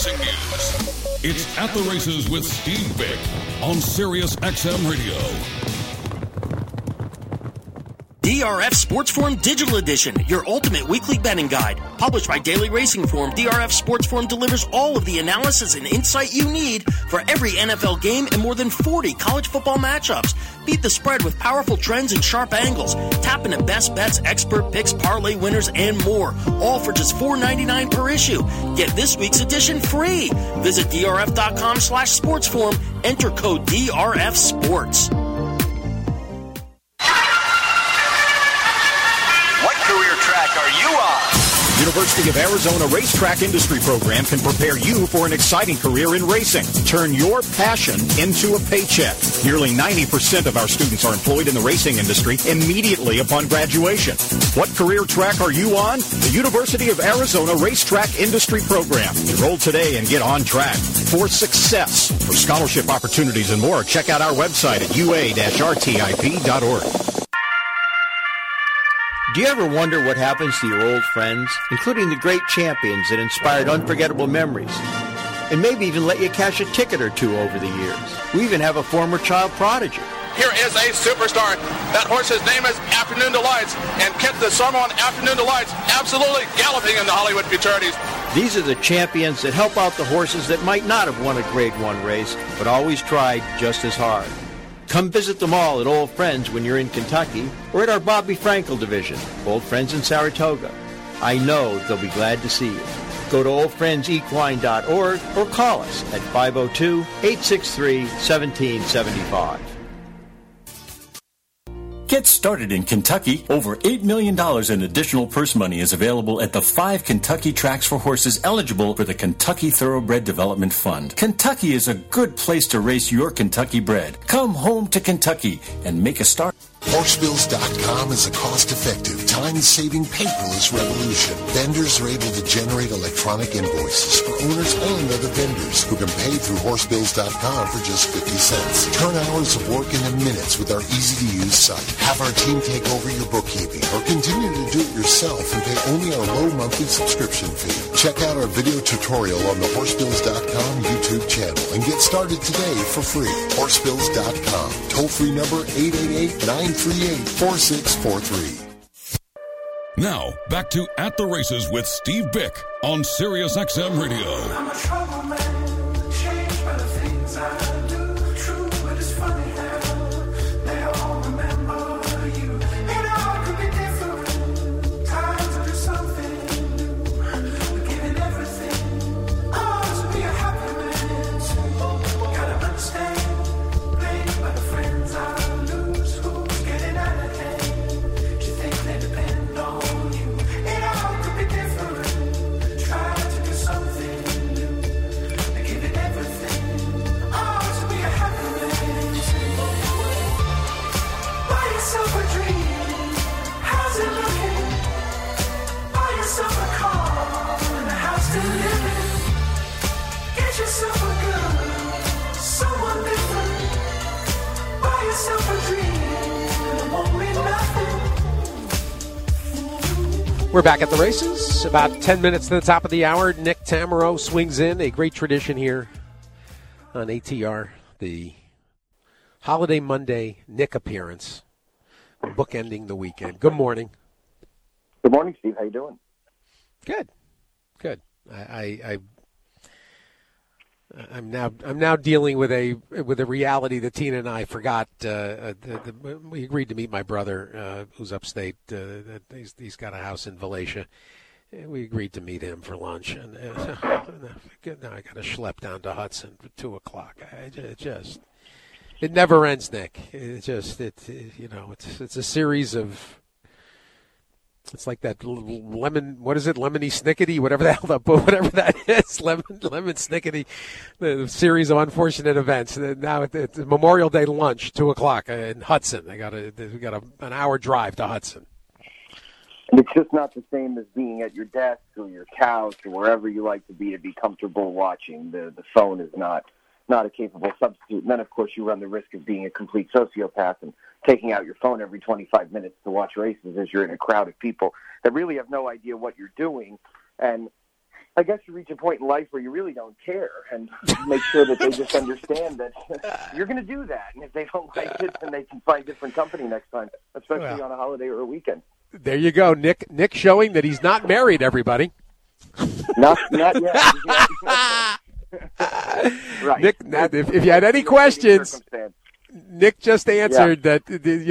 racing news. It's At the Races with Steve Bick on Sirius XM Radio. DRF Sports Forum Digital Edition, your ultimate weekly betting guide. Published by Daily Racing Form, DRF Sports Forum delivers all of the analysis and insight you need for every NFL game and more than 40 college football matchups. Beat the spread with powerful trends and sharp angles. Tap into best bets, expert picks, parlay winners, and more. All for just $4.99 per issue. Get this week's edition free. Visit drf.com/sportsforum. Enter code DRF Sports. University of Arizona Racetrack Industry Program can prepare you for an exciting career in racing. Turn your passion into a paycheck. Nearly 90% of our students are employed in the racing industry immediately upon graduation. What career track are you on? The University of Arizona Racetrack Industry Program. Enroll today and get on track for success. For scholarship opportunities and more, check out our website at ua-rtip.org. Do you ever wonder what happens to your old friends, including the great champions that inspired unforgettable memories, and maybe even let you cash a ticket or two over the years? We even have a former child prodigy. Here is a superstar. That horse's name is Afternoon Delights, and Kit the Summer on Afternoon Delights absolutely galloping in the Hollywood Futurities. These are the champions that help out the horses that might not have won a Grade 1 race, but always tried just as hard. Come visit them all at Old Friends when you're in Kentucky or at our Bobby Frankel division, Old Friends in Saratoga. I know they'll be glad to see you. Go to oldfriendsequine.org or call us at 502-863-1775. Get started in Kentucky. Over $8 million in additional purse money is available at the 5 Kentucky tracks for horses eligible for the Kentucky Thoroughbred Development Fund. Kentucky is a good place to race your Kentucky bred. Come home to Kentucky and make a start. Horsebills.com is a cost-effective, time-saving paperless revolution. Vendors are able to generate electronic invoices for owners and other vendors who can pay through Horsebills.com for just 50 cents. Turn hours of work into minutes with our easy-to-use site. Have our team take over your bookkeeping or continue to do it yourself and pay only our low monthly subscription fee. Check out our video tutorial on the Horsebills.com YouTube channel and get started today for free. Horsebills.com. Toll-free number 888-938-4643. Now, back to At the Races with Steve Bick on Sirius XM Radio. I'm a trouble man, changed by the things I do. True, but it's funny how they all remember you. It all could be different. Time to do something new. We're giving everything. Oh, to be a happy man too. Gotta understand, blamed by the friends I lose. Who's getting out of hand? Do you think they depend on you? It all could be different. Try to do something new. They're giving everything. Oh, to be a happy man too. Buy yourself a dream. How's it looking? Buy yourself a car and a house to live in. Get yourself a girl, someone different. Buy yourself a dream and it won't mean nothing. We're back at the races. About 10 minutes to the top of the hour. Nick Tammaro swings in. A great tradition here on ATR. The Holiday Monday Nick appearance. Bookending the weekend. Good morning. Good morning, Steve. How you doing? Good. I'm now dealing with a reality that Tina and I forgot. We agreed to meet my brother, who's upstate. He's got a house in Valatia. We agreed to meet him for lunch, and now I got to schlep down to Hudson for 2:00. It never ends, Nick. It's a series of. It's like that lemon. What is it? Lemony Snickety, whatever that is. Lemon Snickety. The series of unfortunate events. Now it's Memorial Day lunch, 2:00 in Hudson. We got an hour drive to Hudson. And it's just not the same as being at your desk or your couch or wherever you like to be comfortable watching. The phone is not a capable substitute. And then, of course, you run the risk of being a complete sociopath and taking out your phone every 25 minutes to watch races as you're in a crowd of people that really have no idea what you're doing. And I guess you reach a point in life where you really don't care, and make sure that they just understand that you're going to do that. And if they don't like it, then they can find different company next time, especially on a holiday or a weekend. There you go, Nick. Nick showing that he's not married, everybody. Not yet. Right. Nick, if you had any questions, Nick just answered that.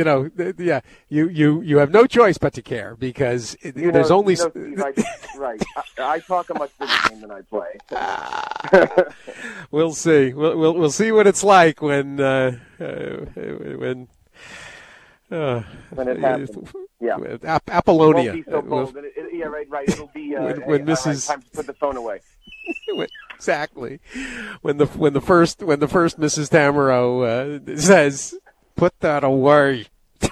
You have no choice but to care because there's only. Steve, right. I talk a much bigger game than I play. We'll see. We'll see what it's like when it happens. Yeah. Apollonia. It won't be so cold. Right. It'll be when Mrs. Time to put the phone away. Exactly. When the first Mrs. Tamaro says, "Put that away,"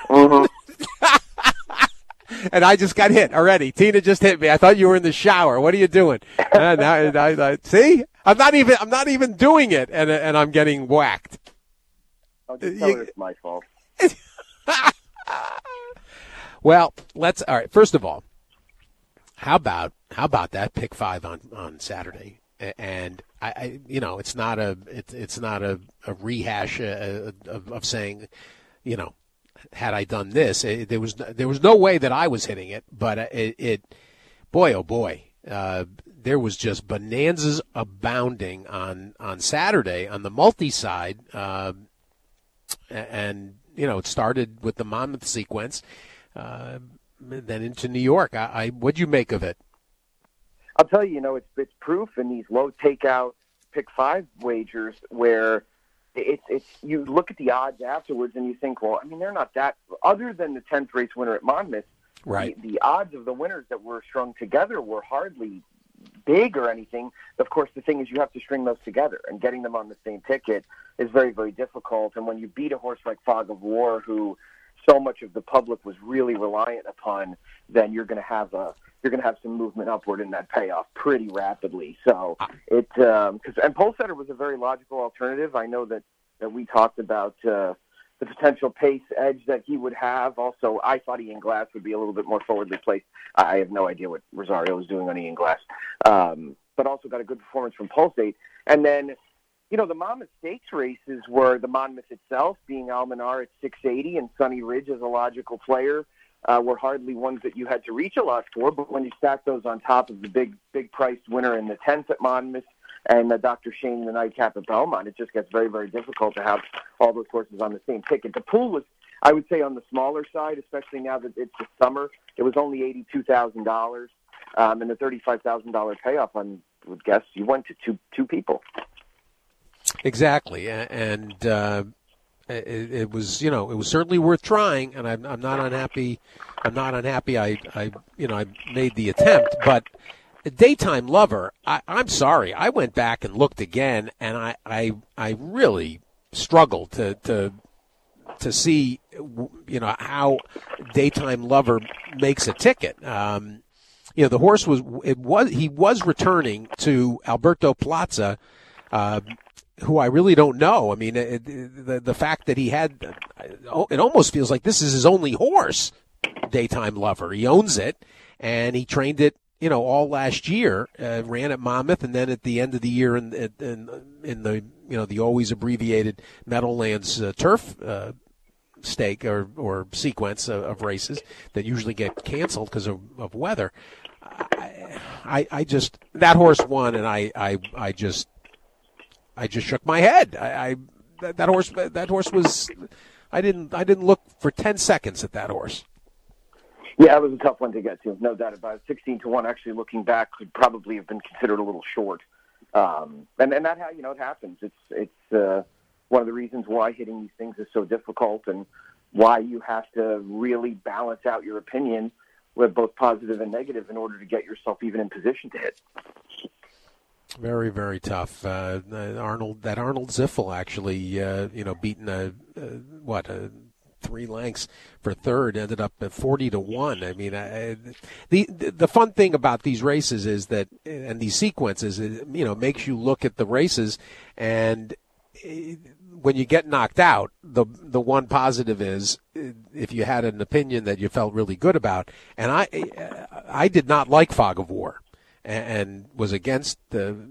and I just got hit already. Tina just hit me. I thought you were in the shower. What are you doing? And I see. I'm not even doing it, and I'm getting whacked. I'll just tell her it's my fault. Well, all right. First of all, how about that pick 5 on Saturday? And it's not a rehash of saying, had I done this, there was no way that I was hitting it, but boy oh boy, there was just bonanzas abounding on Saturday on the multi side, and it started with the Monmouth sequence, then into New York. What'd you make of it? I'll tell you, it's proof in these low takeout pick 5 wagers where it's you look at the odds afterwards and you think, well, I mean, they're not that. Other than the 10th race winner at Monmouth, right? The odds of the winners that were strung together were hardly big or anything. Of course, the thing is you have to string those together, and getting them on the same ticket is very, very difficult. And when you beat a horse like Fog of War, who so much of the public was really reliant upon, then you're going to have some movement upward in that payoff pretty rapidly. So and Polesetter was a very logical alternative. I know that we talked about the potential pace edge that he would have. Also, I thought Ian Glass would be a little bit more forwardly placed. I have no idea what Rosario was doing on Ian Glass, but also got a good performance from Pulsate. And then, the Monmouth Stakes races were the Monmouth itself, being Almanar at 680 and Sunny Ridge as a logical player, were hardly ones that you had to reach a lot for. But when you stack those on top of the big priced winner in the 10th at Monmouth and Dr. Shane the Nightcap at Belmont, it just gets very, very difficult to have all those horses on the same ticket. The pool was, I would say, on the smaller side, especially now that it's the summer. It was only $82,000, and the $35,000 payoff, I would guess, you went to two people. Exactly, and it was certainly worth trying, and I'm not unhappy. I made the attempt, but Daytime Lover, I'm sorry, I went back and looked again, and I really struggled to see how Daytime Lover makes a ticket. The horse was returning to Alberto Plaza, who I really don't know. I mean, the fact that he had, it almost feels like this is his only horse, Daytime Lover. He owns it, and he trained it, all last year. Ran at Monmouth, and then at the end of the year in the the always abbreviated Meadowlands Turf stake or sequence of races that usually get canceled because of weather. I just, that horse won, and I just shook my head. That horse was, I didn't look for 10 seconds at that horse. Yeah, it was a tough one to get to, no doubt about it. 16-1, actually looking back, could probably have been considered a little short. And that, it happens. It's one of the reasons why hitting these things is so difficult, and why you have to really balance out your opinion with both positive and negative in order to get yourself even in position to hit. Very, very tough. Arnold Ziffel actually, beaten 3 lengths for third, ended up at 40-1. I mean, the fun thing about these races is that, and these sequences, makes you look at the races, and when you get knocked out, the one positive is if you had an opinion that you felt really good about, and I did not like Fog of War. and was against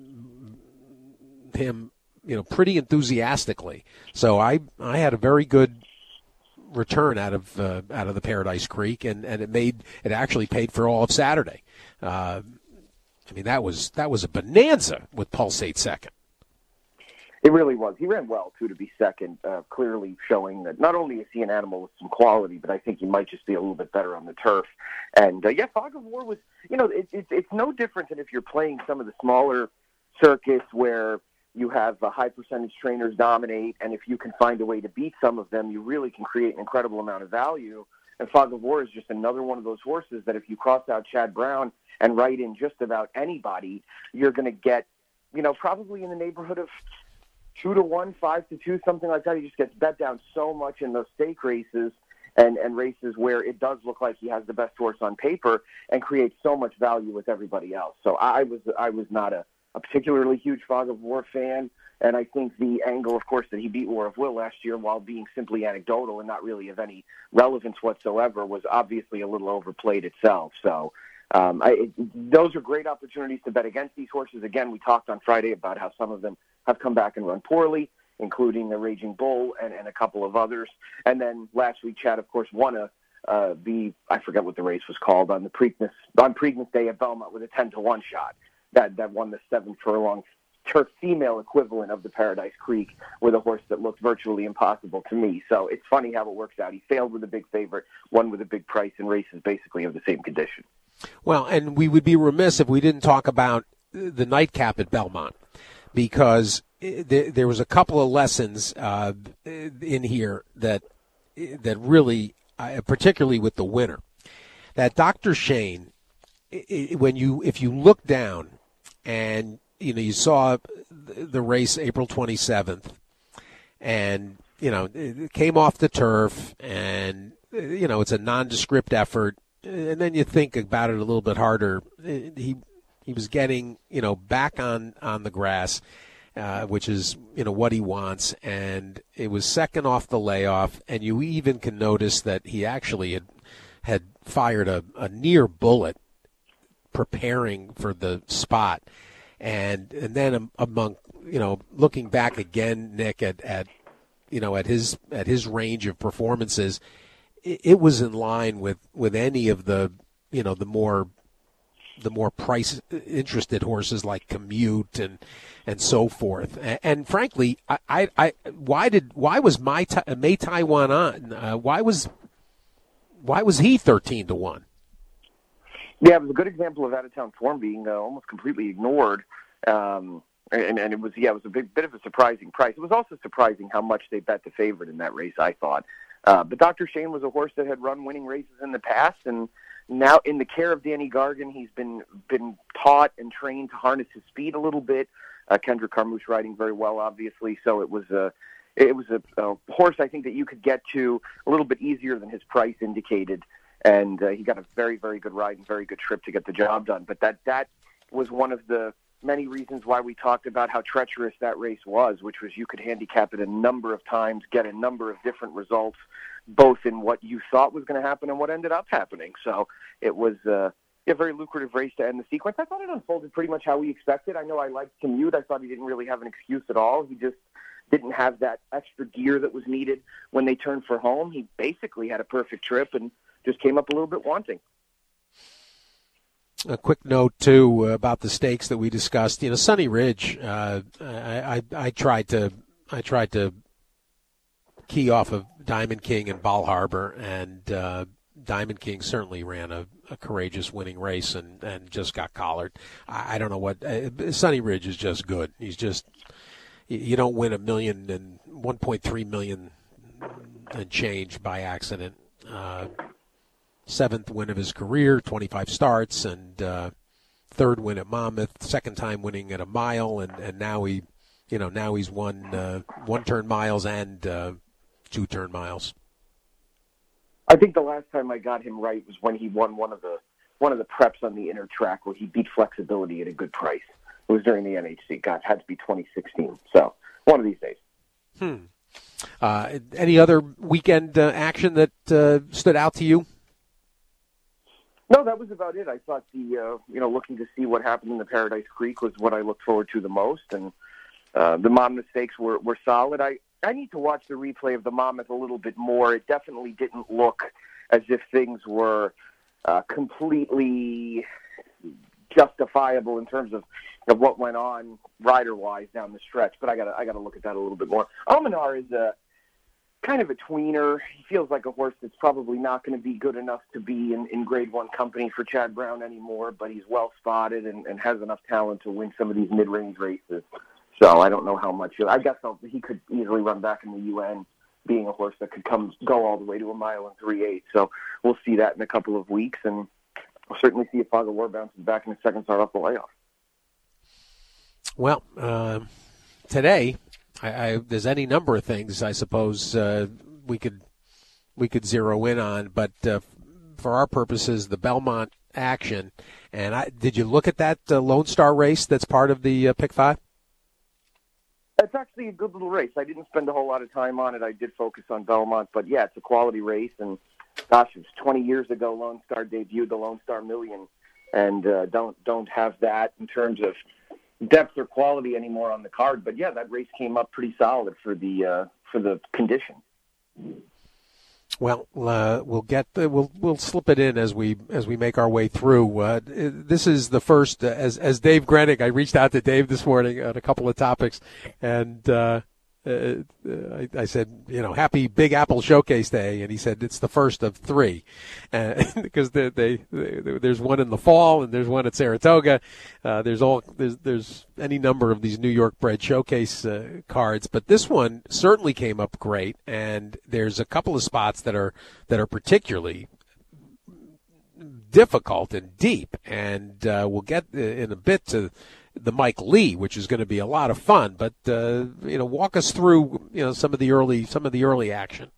him, pretty enthusiastically. So I had a very good return out of the Paradise Creek, and it actually paid for all of Saturday. That was a bonanza with Pulsate second. It really was. He ran well, too, to be second, clearly showing that not only is he an animal with some quality, but I think he might just be a little bit better on the turf. And, Fog of War was, it's no different than if you're playing some of the smaller circuits where you have high percentage trainers dominate, and if you can find a way to beat some of them, you really can create an incredible amount of value. And Fog of War is just another one of those horses that if you cross out Chad Brown and write in just about anybody, you're going to get, probably in the neighborhood of 2-1, 5-2, something like that. He just gets bet down so much in those stake races and races where it does look like he has the best horse on paper and creates so much value with everybody else. So I was not a particularly huge Fog of War fan, and I think the angle, of course, that he beat War of Will last year while being simply anecdotal and not really of any relevance whatsoever was obviously a little overplayed itself. So those are great opportunities to bet against these horses. Again, we talked on Friday about how some of them have come back and run poorly, including the Raging Bull and a couple of others. And then last week, Chad, of course, won I forget what the race was called, on Preakness Day at Belmont with a 10-1 shot. That won the 7-furlong turf female equivalent of the Paradise Creek with a horse that looked virtually impossible to me. So it's funny how it works out. He failed with a big favorite, won with a big price, in races basically of the same condition. Well, and we would be remiss if we didn't talk about the nightcap at Belmont, because there was a couple of lessons in here that really, particularly with the winner, that Dr. Shane, if you look down and you saw the race April 27th, and it came off the turf, and it's a nondescript effort, and then you think about it a little bit harder. He was getting back on the grass, which is what he wants, and it was second off the layoff, and you even can notice that he actually had fired a near bullet preparing for the spot, and then among looking back again, Nick, at his range of performances, it was in line with any of the the more price interested horses like Commute and so forth. And frankly, why was Mai Taiwan on? Why was he 13-1? Yeah, it was a good example of out-of-town form being almost completely ignored, and it was a bit of a surprising price. It was also surprising how much they bet the favorite in that race, I thought. But Dr. Shane was a horse that had run winning races in the past, and now in the care of Danny Gargan, he's been taught and trained to harness his speed a little bit. Kendrick Carmouche riding very well, obviously, so it was a horse I think that you could get to a little bit easier than his price indicated. And he got a very, very good ride and very good trip to get the job done. But that was one of the many reasons why we talked about how treacherous that race was, which was you could handicap it a number of times, get a number of different results, both in what you thought was going to happen and what ended up happening. So it was a very lucrative race to end the sequence. I thought it unfolded pretty much how we expected. I know I liked Commute. I thought he didn't really have an excuse at all. He just didn't have that extra gear that was needed when they turned for home. He basically had a perfect trip and just came up a little bit wanting. A quick note, too, about the stakes that we discussed. Sunny Ridge, I tried to key off of Diamond King and Bal Harbour, and Diamond King certainly ran a courageous winning race and just got collared. I don't know what Sunny Ridge is just good. He's just, you don't win $1.3 million and change by accident. 7th win of his career, 25 starts, and 3rd win at Monmouth, 2nd time winning at a mile, and now he's won 1-turn miles and 2-turn miles. I think the last time I got him right was when he won one of the preps on the inner track where he beat Flexibility at a good price. It was during the NHC. God, it had to be 2016. So one of these days. Any other weekend action that stood out to you? No, that was about it. I thought looking to see what happened in the Paradise Creek was what I looked forward to the most, and the Monmouth Stakes were solid. I need to watch the replay of the Monmouth a little bit more. It definitely didn't look as if things were completely justifiable in terms of what went on rider-wise down the stretch, but I gotta look at that a little bit more. Almanar is a kind of a tweener. He feels like a horse that's probably not going to be good enough to be in Grade 1 company for Chad Brown anymore, but he's well spotted and has enough talent to win some of these mid-range races. So I don't know how much. I guess he could easily run back in the UN, being a horse that could go all the way to a mile and 3/8. So we'll see that in a couple of weeks, and we'll certainly see if Fog of War bounces back in the second start off the layoff. Well, today, there's any number of things I suppose we could zero in on, but for our purposes, the Belmont action. And did you look at that Lone Star race that's part of the Pick 5? It's actually a good little race. I didn't spend a whole lot of time on it. I did focus on Belmont, but yeah, it's a quality race. And gosh, it was 20 years ago Lone Star debuted the Lone Star Million, and don't have that in terms of depth or quality anymore on the card. But yeah, that race came up pretty solid for the condition. Well, we'll slip it in as we make our way through. This is the first, as Dave Grenick. I reached out to Dave this morning on a couple of topics, and I said, happy Big Apple Showcase Day, and he said it's the first of 3, because there's one in the fall and there's one at Saratoga. There's any number of these New York bred showcase cards, but this one certainly came up great, and there's a couple of spots that are particularly difficult and deep, and we'll get in a bit to the Mike Lee, which is going to be a lot of fun. But walk us through some of the early action.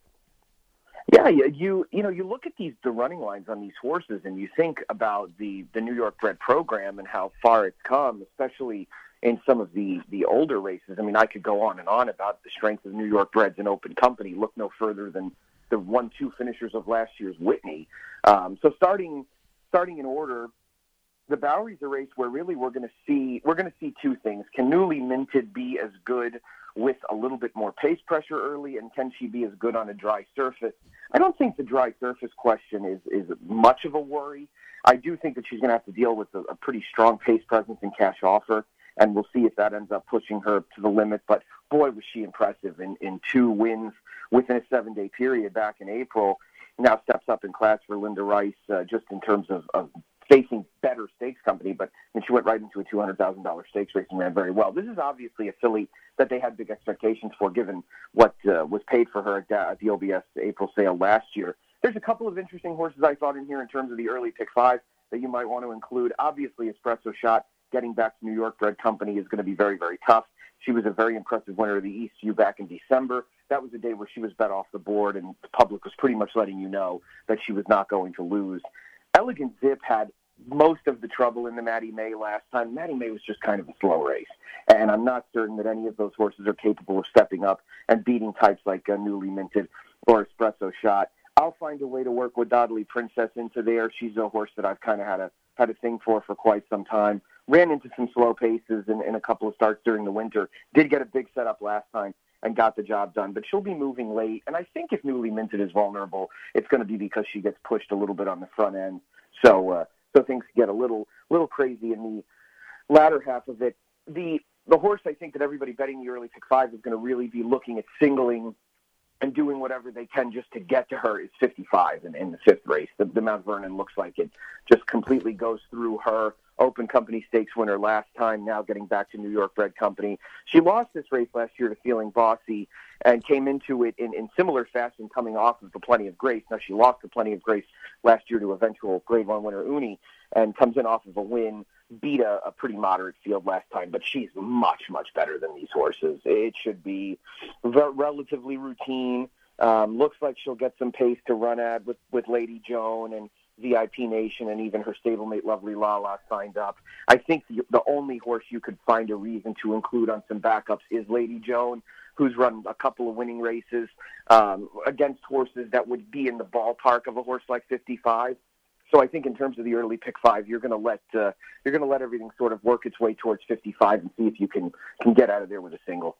Yeah, you look at the running lines on these horses, and you think about the New York bred program and how far it's come, especially in some of the older races. I mean, I could go on and on about the strength of New York breds in open company. Look no further than the 1-2 finishers of last year's Whitney. So starting in order. The Bowery's a race where really we're going to see two things. Can Newly Minted be as good with a little bit more pace pressure early, and can she be as good on a dry surface? I don't think the dry surface question is much of a worry. I do think that she's going to have to deal with a pretty strong pace presence and cash offer, and we'll see if that ends up pushing her to the limit. But boy, was she impressive in 2 wins within a 7-day period back in April. Now steps up in class for Linda Rice, just in terms of facing better stakes company, but she went right into a $200,000 stakes race and ran very well. This is obviously a filly that they had big expectations for, given what was paid for her at the OBS April sale last year. There's a couple of interesting horses I thought in here in terms of the early Pick 5 that you might want to include. Obviously, Espresso Shot getting back to New York bred company is going to be very, very tough. She was a very impressive winner of the ECU back in December. That was a day where she was bet off the board, and the public was pretty much letting you know that she was not going to lose. Elegant Zip had most of the trouble in the Mattie May last time. Mattie May was just kind of a slow race, and I'm not certain that any of those horses are capable of stepping up and beating types like Newly Minted or Espresso Shot. I'll find a way to work with Dodley Princess into there. She's a horse that I've kind of had a thing for quite some time. Ran into some slow paces in a couple of starts during the winter. Did get a big setup last time and got the job done, but she'll be moving late. And I think if Newly Minted is vulnerable, it's going to be because she gets pushed a little bit on the front end. So things get a little crazy in the latter half of it. The horse I think that everybody betting the early Pick 5 is going to really be looking at singling and doing whatever they can just to get to her is 55 in the 5th race. The Mount Vernon looks like it just completely goes through her. Open Company Stakes winner last time, now getting back to New York bred company. She lost this race last year to Feeling Bossy and came into it in similar fashion coming off of the Plenty of Grace. Now, she lost the Plenty of Grace last year to eventual Grade 1 winner Uni and comes in off of a win, beat a pretty moderate field last time, but she's much, much better than these horses. It should be relatively routine. Looks like she'll get some pace to run at with Lady Joan and VIP Nation, and even her stablemate Lovely Lala signed up. I think the only horse you could find a reason to include on some backups is Lady Joan, who's run a couple of winning races against horses that would be in the ballpark of a horse like 55. So I think in terms of the early pick 5, you're going to let everything sort of work its way towards 55 and see if you can get out of there with a single.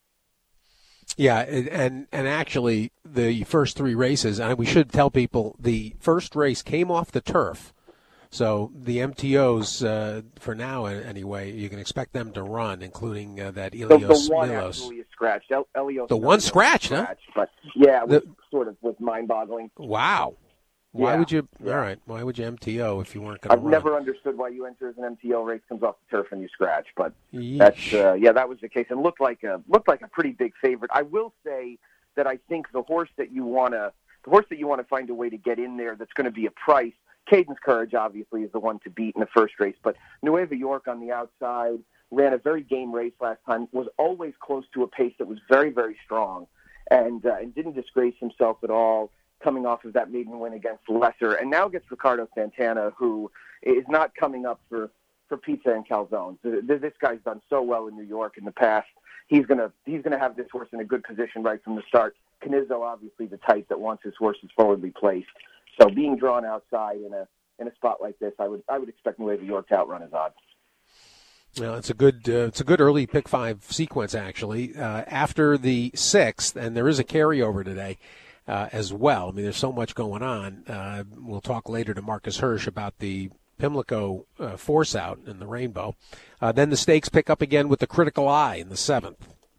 Yeah, and actually the first 3 races, and we should tell people the first race came off the turf. So the MTOs, for now anyway, you can expect them to run, including that Ilios the one Milos. actually is scratched. Elios The one scratched, huh? But yeah, it was mind-boggling. Wow. Why would you? Yeah. All right. Why would you MTO if you weren't going to run? I've never understood why you enter as an MTO race, comes off the turf, and you scratch. But Yeesh. that's that was the case, and looked like a pretty big favorite. I will say that I think the horse that you want to find a way to get in there that's going to be a price. Cadence Courage obviously is the one to beat in the first race, but Nueva York on the outside ran a very game race last time. Was always close to a pace that was very, very strong, and didn't disgrace himself at all, coming off of that maiden win against Lesser, and now gets Ricardo Santana, who is not coming up for pizza and calzones. This guy's done so well in New York in the past. He's gonna have this horse in a good position right from the start. Canizzo, obviously the type that wants his horses forwardly placed. So being drawn outside in a spot like this, I would expect Nueva York to outrun his odds. Well, it's a good early pick 5 sequence actually. After the 6th, and there is a carryover today. As well. I mean, there's so much going on. We'll talk later to Marcus Hirsch about the Pimlico force out in the Rainbow. Then the stakes pick up again with the Critical Eye in the 7th.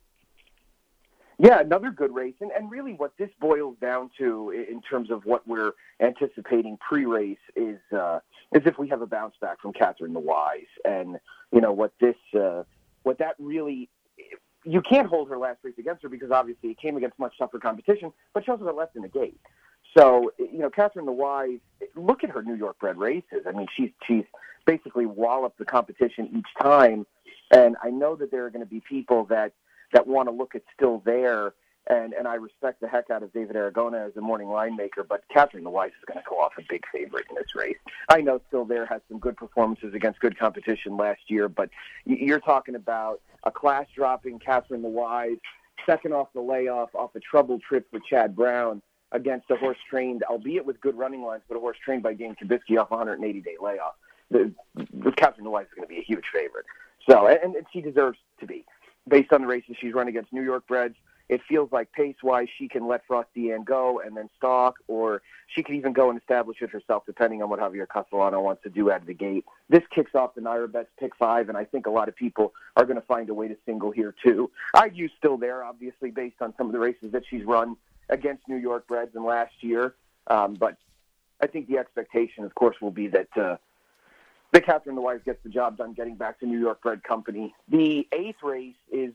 Yeah, another good race. And really what this boils down to in terms of what we're anticipating pre-race is if we have a bounce back from Catherine the Wise. And, what that really... You can't hold her last race against her because obviously it came against much tougher competition, but she also got left in the gate. So, Catherine the Wise, look at her New York bred races. I mean, she's basically walloped the competition each time. And I know that there are going to be people that want to look at Still There, and I respect the heck out of David Aragona as a morning line maker, but Catherine the Wise is going to go off a big favorite in this race. I know Still There has some good performances against good competition last year, but you're talking about a class-dropping Catherine the Wise, second off the layoff, off a trouble trip with Chad Brown against a horse trained, albeit with good running lines, but a horse trained by Dane Kibisky off a 180-day layoff. The Catherine the Wise is going to be a huge favorite. So, and she deserves to be. Based on the races she's run against New York breds, it feels like pace-wise she can let Frosty Ann go and then stalk, or she could even go and establish it herself depending on what Javier Castellano wants to do out of the gate. This kicks off the Naira Bets pick 5, and I think a lot of people are going to find a way to single here too. I'd use Still There, obviously, based on some of the races that she's run against New York breds in last year, but I think the expectation, of course, will be that Catherine the Wise gets the job done getting back to New York bred company. The 8th race is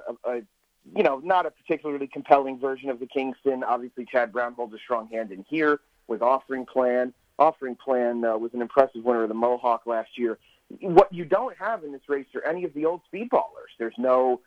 not a particularly compelling version of the Kingston. Obviously, Chad Brown holds a strong hand in here with Offering Plan. Offering Plan was an impressive winner of the Mohawk last year. What you don't have in this race are any of the old speedballers. There's no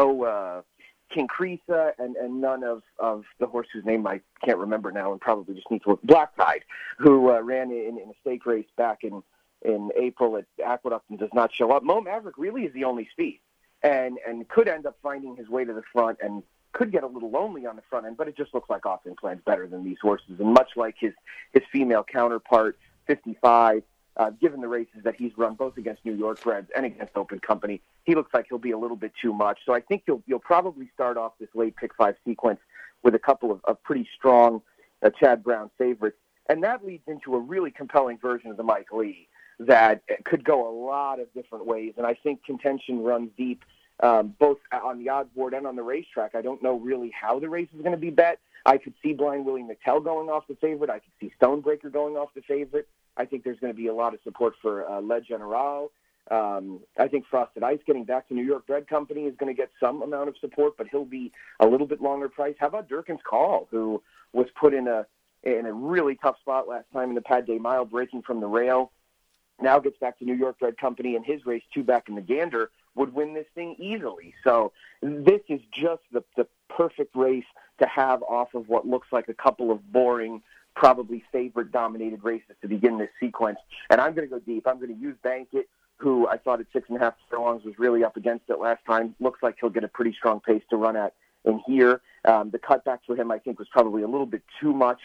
King Creesa and none of the horse whose name I can't remember now and probably just need to look. Black Tide, who ran in a stake race back in April at Aqueduct and does not show up. Mo Maverick really is the only speed. And could end up finding his way to the front and could get a little lonely on the front end, but it just looks like Offering Plan's better than these horses. And much like his female counterpart, 55, given the races that he's run both against New York breds and against Open Company, he looks like he'll be a little bit too much. So I think you'll probably start off this late pick 5 sequence with a couple of pretty strong Chad Brown favorites. And that leads into a really compelling version of the Mike Lee that could go a lot of different ways. And I think contention runs deep, both on the odds board and on the racetrack. I don't know really how the race is going to be bet. I could see Blind Willie McTell going off the favorite. I could see Stonebreaker going off the favorite. I think there's going to be a lot of support for Le General. I think Frosted Ice getting back to New York Bred Company is going to get some amount of support, but he'll be a little bit longer price. How about Durkin's Call, who was put in a really tough spot last time in the Pad Day Mile, breaking from the rail? Now gets back to New York Bred Company, and his race 2 back in the Gander would win this thing easily. So this is just the perfect race to have off of what looks like a couple of boring, probably favorite-dominated races to begin this sequence. And I'm going to go deep. I'm going to use Bankit, who I thought at 6.5 furlongs was really up against it last time. Looks like he'll get a pretty strong pace to run at in here. The cutback for him, I think, was probably a little bit too much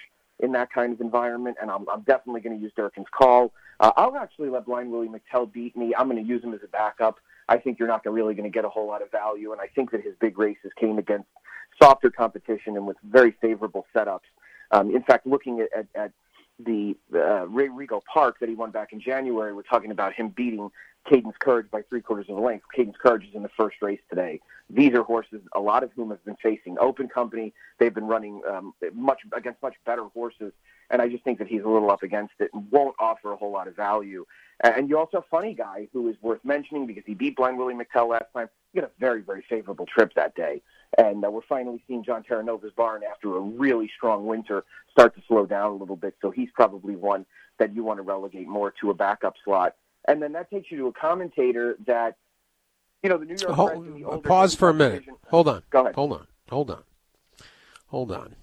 in that kind of environment, and I'm definitely going to use Durkin's Call. I'll actually let Blind Willie McTell beat me. I'm going to use him as a backup. I think you're not really going to get a whole lot of value, and I think that his big races came against softer competition and with very favorable setups. In fact, looking at the Ray Rigo Park that he won back in January, we're talking about him beating Cadence Courage by 3/4 of a length. Cadence Courage is in the first race today. These are horses, a lot of whom have been facing open company. They've been running against much better horses, and I just think that he's a little up against it and won't offer a whole lot of value. And you also have Funny Guy, who is worth mentioning because he beat Blind Willie McTell last time. He got a very, very favorable trip that day. And we're finally seeing John Terranova's barn after a really strong winter start to slow down a little bit. So he's probably one that you want to relegate more to a backup slot. And then that takes you to a commentator that, the New York pause for a minute. Division. Hold on. Go ahead. Hold on.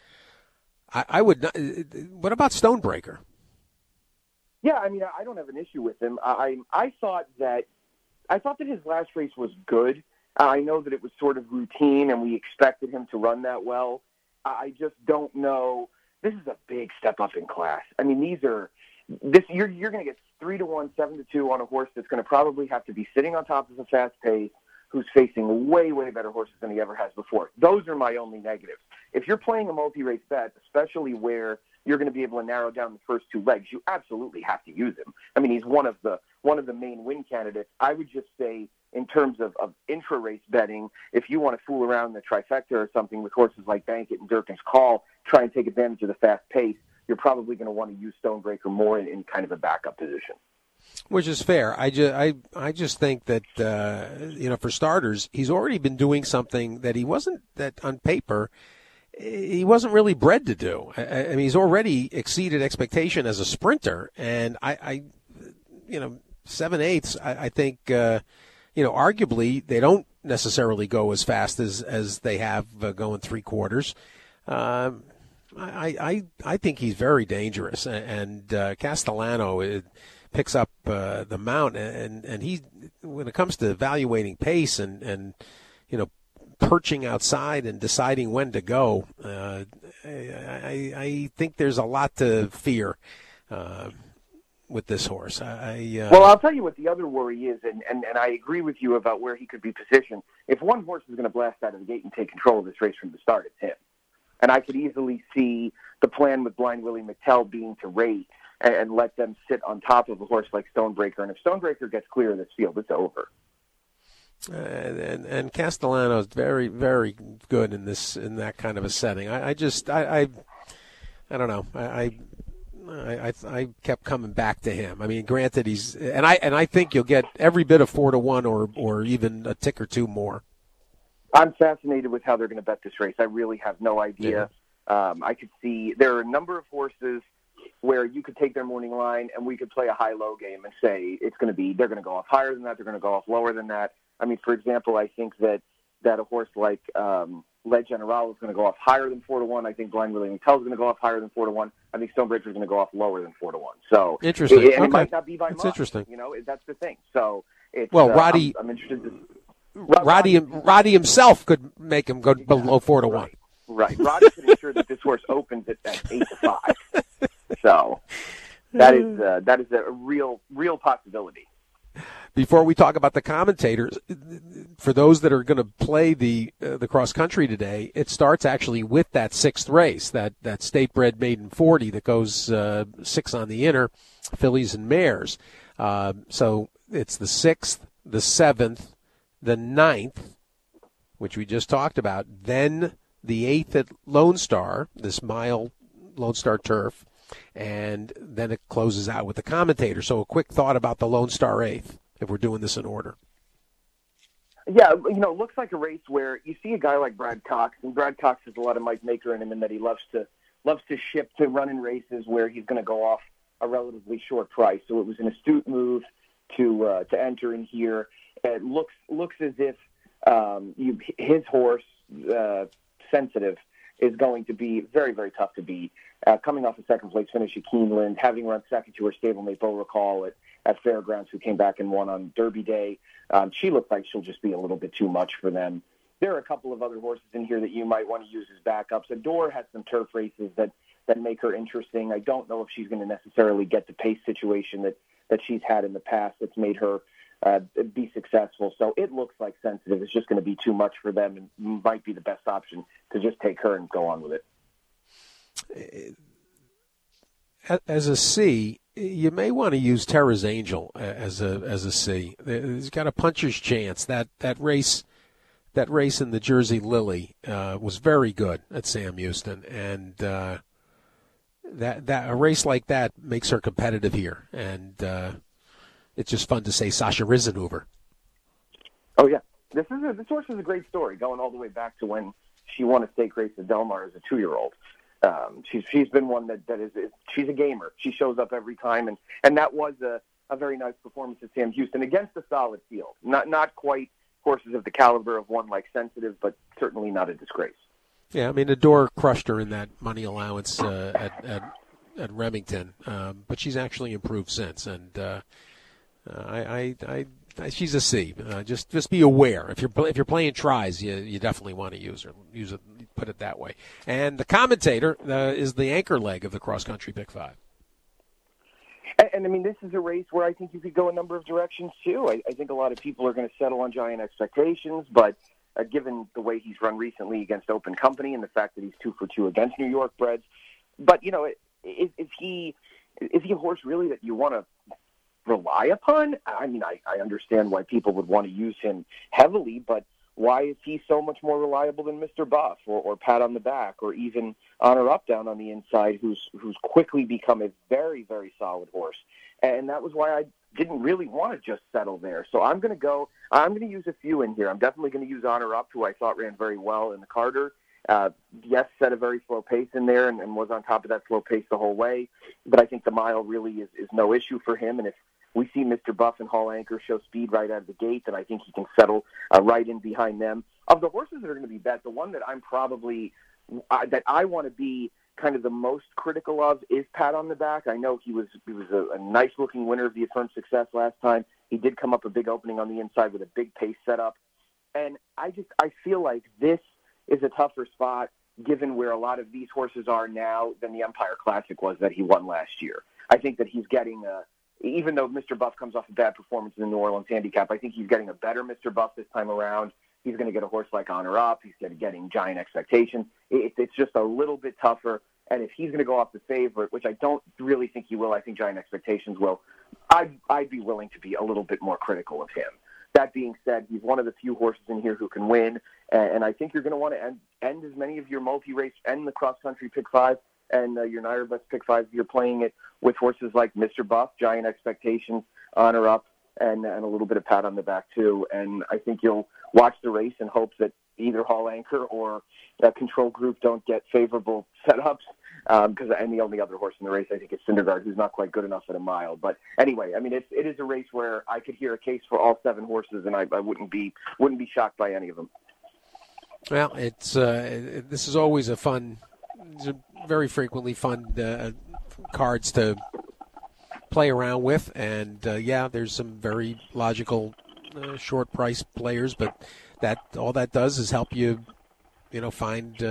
I would not. What about Stonebreaker? Yeah, I don't have an issue with him. I thought that his last race was good. I know that it was sort of routine, and we expected him to run that well. I just don't know. This is a big step up in class. You're going to get 3-1, 7-2 on a horse that's going to probably have to be sitting on top of a fast pace, who's facing way, way better horses than he ever has before. Those are my only negatives. If you're playing a multi-race bet, especially where you're going to be able to narrow down the first two legs, you absolutely have to use him. He's one of the main win candidates. I would just say, in terms of intra-race betting, if you want to fool around in the trifecta or something with horses like Bankit and Durkin's Call, try and take advantage of the fast pace, you're probably going to want to use Stonebreaker more in kind of a backup position. Which is fair. I just think that, for starters, he's already been doing something that he wasn't, that on paper, he wasn't really bred to do. He's already exceeded expectation as a sprinter. And 7/8, I think, arguably they don't necessarily go as fast as they have going 3/4. I think he's very dangerous, and Castellano picks up the mount, and he, when it comes to evaluating pace and perching outside and deciding when to go, I think there's a lot to fear with this horse. Well, I'll tell you what the other worry is, and I agree with you about where he could be positioned. If one horse is going to blast out of the gate and take control of this race from the start, it's him. And I could easily see the plan with Blind Willie McTell being to rate and let them sit on top of a horse like Stonebreaker. And if Stonebreaker gets clear of this field, it's over. And Castellano is very, very good in that kind of a setting. I don't know. I kept coming back to him. Granted, I think you'll get every bit of 4-1 or even a tick or two more. I'm fascinated with how they're going to bet this race. I really have no idea. Yeah. I could see there are a number of horses where you could take their morning line and we could play a high-low game and say they're going to go off higher than that, they're going to go off lower than that. For example, I think that a horse like Le General is going to go off higher than 4-1. I think Blind Willie McTell is going to go off higher than 4-1. I think Stonebreaker is going to go off lower than 4-1. So interesting. It might not be by much. Interesting. That's the thing. So it's, Roddy. I'm interested to. Roddy himself could make him go below 4-1. Right. Roddy could ensure that this horse opens at 8-5. So that is a real possibility. Before we talk about the commentators, for those that are going to play the cross country today, it starts actually with that sixth race, that state-bred maiden 40 that goes 6 on the inner, fillies and mares. So it's the 6th, the 7th, the 9th, which we just talked about, then the 8th at Lone Star, this mile Lone Star turf, and then it closes out with the commentator. So a quick thought about the Lone Star 8th, if we're doing this in order. Yeah, it looks like a race where you see a guy like Brad Cox, and Brad Cox has a lot of Mike Maker in him in that he loves to ship to run in races where he's going to go off a relatively short price. So it was an astute move to enter in here. It looks as if his horse, Sensitive, is going to be very, very tough to beat. Coming off a second-place finish at Keeneland, having run second to her stablemate, Beau Recall, at Fairgrounds, who came back and won on Derby Day. She looks like she'll just be a little bit too much for them. There are a couple of other horses in here that you might want to use as backups. Adore has some turf races that that make her interesting. I don't know if she's going to necessarily get the pace situation that she's had in the past that's made her be successful. So it looks like Sensitive is just going to be too much for them and might be the best option to just take her and go on with it. As a C, you may want to use Terra's Angel as a C. He's got a puncher's chance. That race in the Jersey Lily was very good at Sam Houston, and that a race like that makes her competitive here. And it's just fun to say Sasha Risenhuber. Oh yeah, this horse is a great story, going all the way back to when she won a stake race at Del Mar as a 2-year-old. She's been one that is she's a gamer. She shows up every time, and that was a very nice performance at Sam Houston against a solid field. Not quite horses of the caliber of one like Sensitive, but certainly not a disgrace. Yeah, I mean, Adore crushed her in that money allowance at Remington, but she's actually improved since, and she's a C. Just be aware if you're playing tries, you definitely want to use her. Use it, put it that way. And the commentator is the anchor leg of the cross country Pick 5. And I mean, this is a race where I think you could go a number of directions too. I think a lot of people are going to settle on Giant Expectations, but given the way he's run recently against Open Company and the fact that he's 2 for 2 against New York breds, but you know, is he a horse really that you want to rely upon? I mean, I understand why people would want to use him heavily, but why is he so much more reliable than Mr. Buff or Pat on the Back or even Honor Up down on the inside, who's quickly become a very, very solid horse? And that was why I didn't really want to just settle there. So I'm going to use a few in here. I'm definitely going to use Honor Up, who I thought ran very well in the Carter. Yes, set a very slow pace in there and was on top of that slow pace the whole way. But I think the mile really is no issue for him. And if we see Mr. Buff and Hall Anchor show speed right out of the gate, then I think he can settle right in behind them. Of the horses that are going to be bet, the one that I'm probably that I want to be kind of the most critical of is Pat on the Back. I know he was a nice-looking winner of the Affirmed Success last time. He did come up a big opening on the inside with a big pace setup. And I feel like this is a tougher spot given where a lot of these horses are now than the Empire Classic was that he won last year. I think that he's getting even though Mr. Buff comes off a bad performance in the New Orleans Handicap, I think he's getting a better Mr. Buff this time around. He's going to get a horse like Honor Up. He's getting Giant Expectations. It's just a little bit tougher. And if he's going to go off the favorite, which I don't really think he will, I think Giant Expectations will, I'd be willing to be a little bit more critical of him. That being said, he's one of the few horses in here who can win. And I think you're going to want to end as many of your multi-race and the cross-country Pick 5 and your Naira Best Pick 5, you're playing it with horses like Mr. Buff, Giant Expectations, Honor Up, and a little bit of Pat on the Back, too. And I think you'll watch the race and hope that either Hall Anchor or Control Group don't get favorable setups. And the only other horse in the race, I think, is Syndergaard, who's not quite good enough at a mile. But anyway, I mean, it is a race where I could hear a case for all 7 horses, and I wouldn't be shocked by any of them. Well, it's this is always a very frequently fun cards to play around with, and there's some very logical short price players, but all that does is help you, find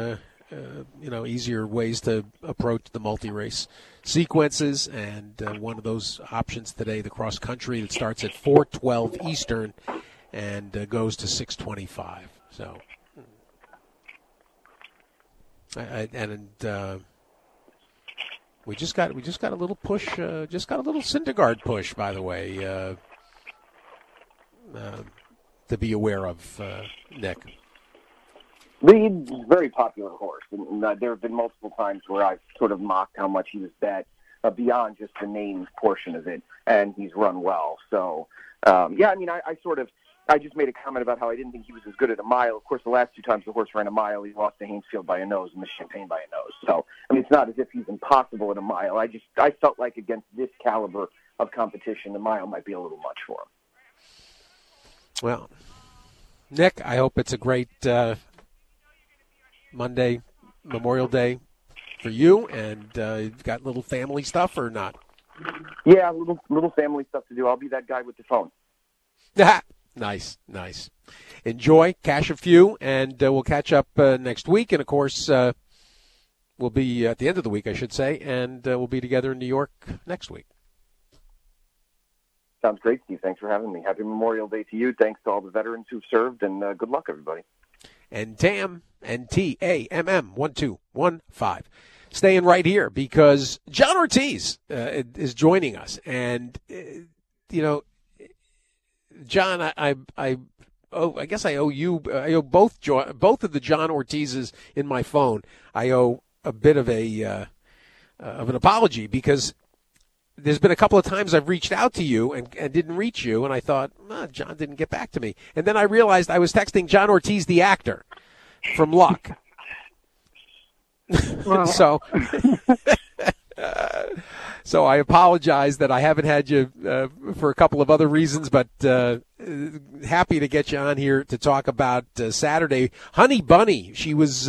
easier ways to approach the multi-race sequences, and one of those options today, the cross country, that starts at 4:12 Eastern and goes to 6:25. So. We just got a little push. Just got a little Syndergaard push, by the way, to be aware of, Nick. He's a very popular horse, and there have been multiple times where I've sort of mocked how much he was bet beyond just the names portion of it, and he's run well. So, I just made a comment about how I didn't think he was as good at a mile. Of course, the last 2 times the horse ran a mile, he lost to Hainesfield by a nose and the Champagne by a nose. So, I mean, it's not as if he's impossible at a mile. I felt like against this caliber of competition, the mile might be a little much for him. Well, Nick, I hope it's a great Monday, Memorial Day for you, and you've got little family stuff or not? Yeah, little family stuff to do. I'll be that guy with the phone. Nice. Enjoy, cash a few, and we'll catch up next week. And, of course, We'll be at the end of the week, I should say, and we'll be together in New York next week. Sounds great, Steve. Thanks for having me. Happy Memorial Day to you. Thanks to all the veterans who've served, and good luck, everybody. And TAM, NTAMM 1215. Staying right here because John Ortiz is joining us. And, John, I guess I owe you, I owe both of the John Ortizes in my phone. I owe a bit of an apology because there's been a couple of times I've reached out to you and didn't reach you, and I thought, John didn't get back to me. And then I realized I was texting John Ortiz, the actor, from Luck. Well. So I apologize that I haven't had you for a couple of other reasons, but happy to get you on here to talk about Saturday. Honey Bunny, she was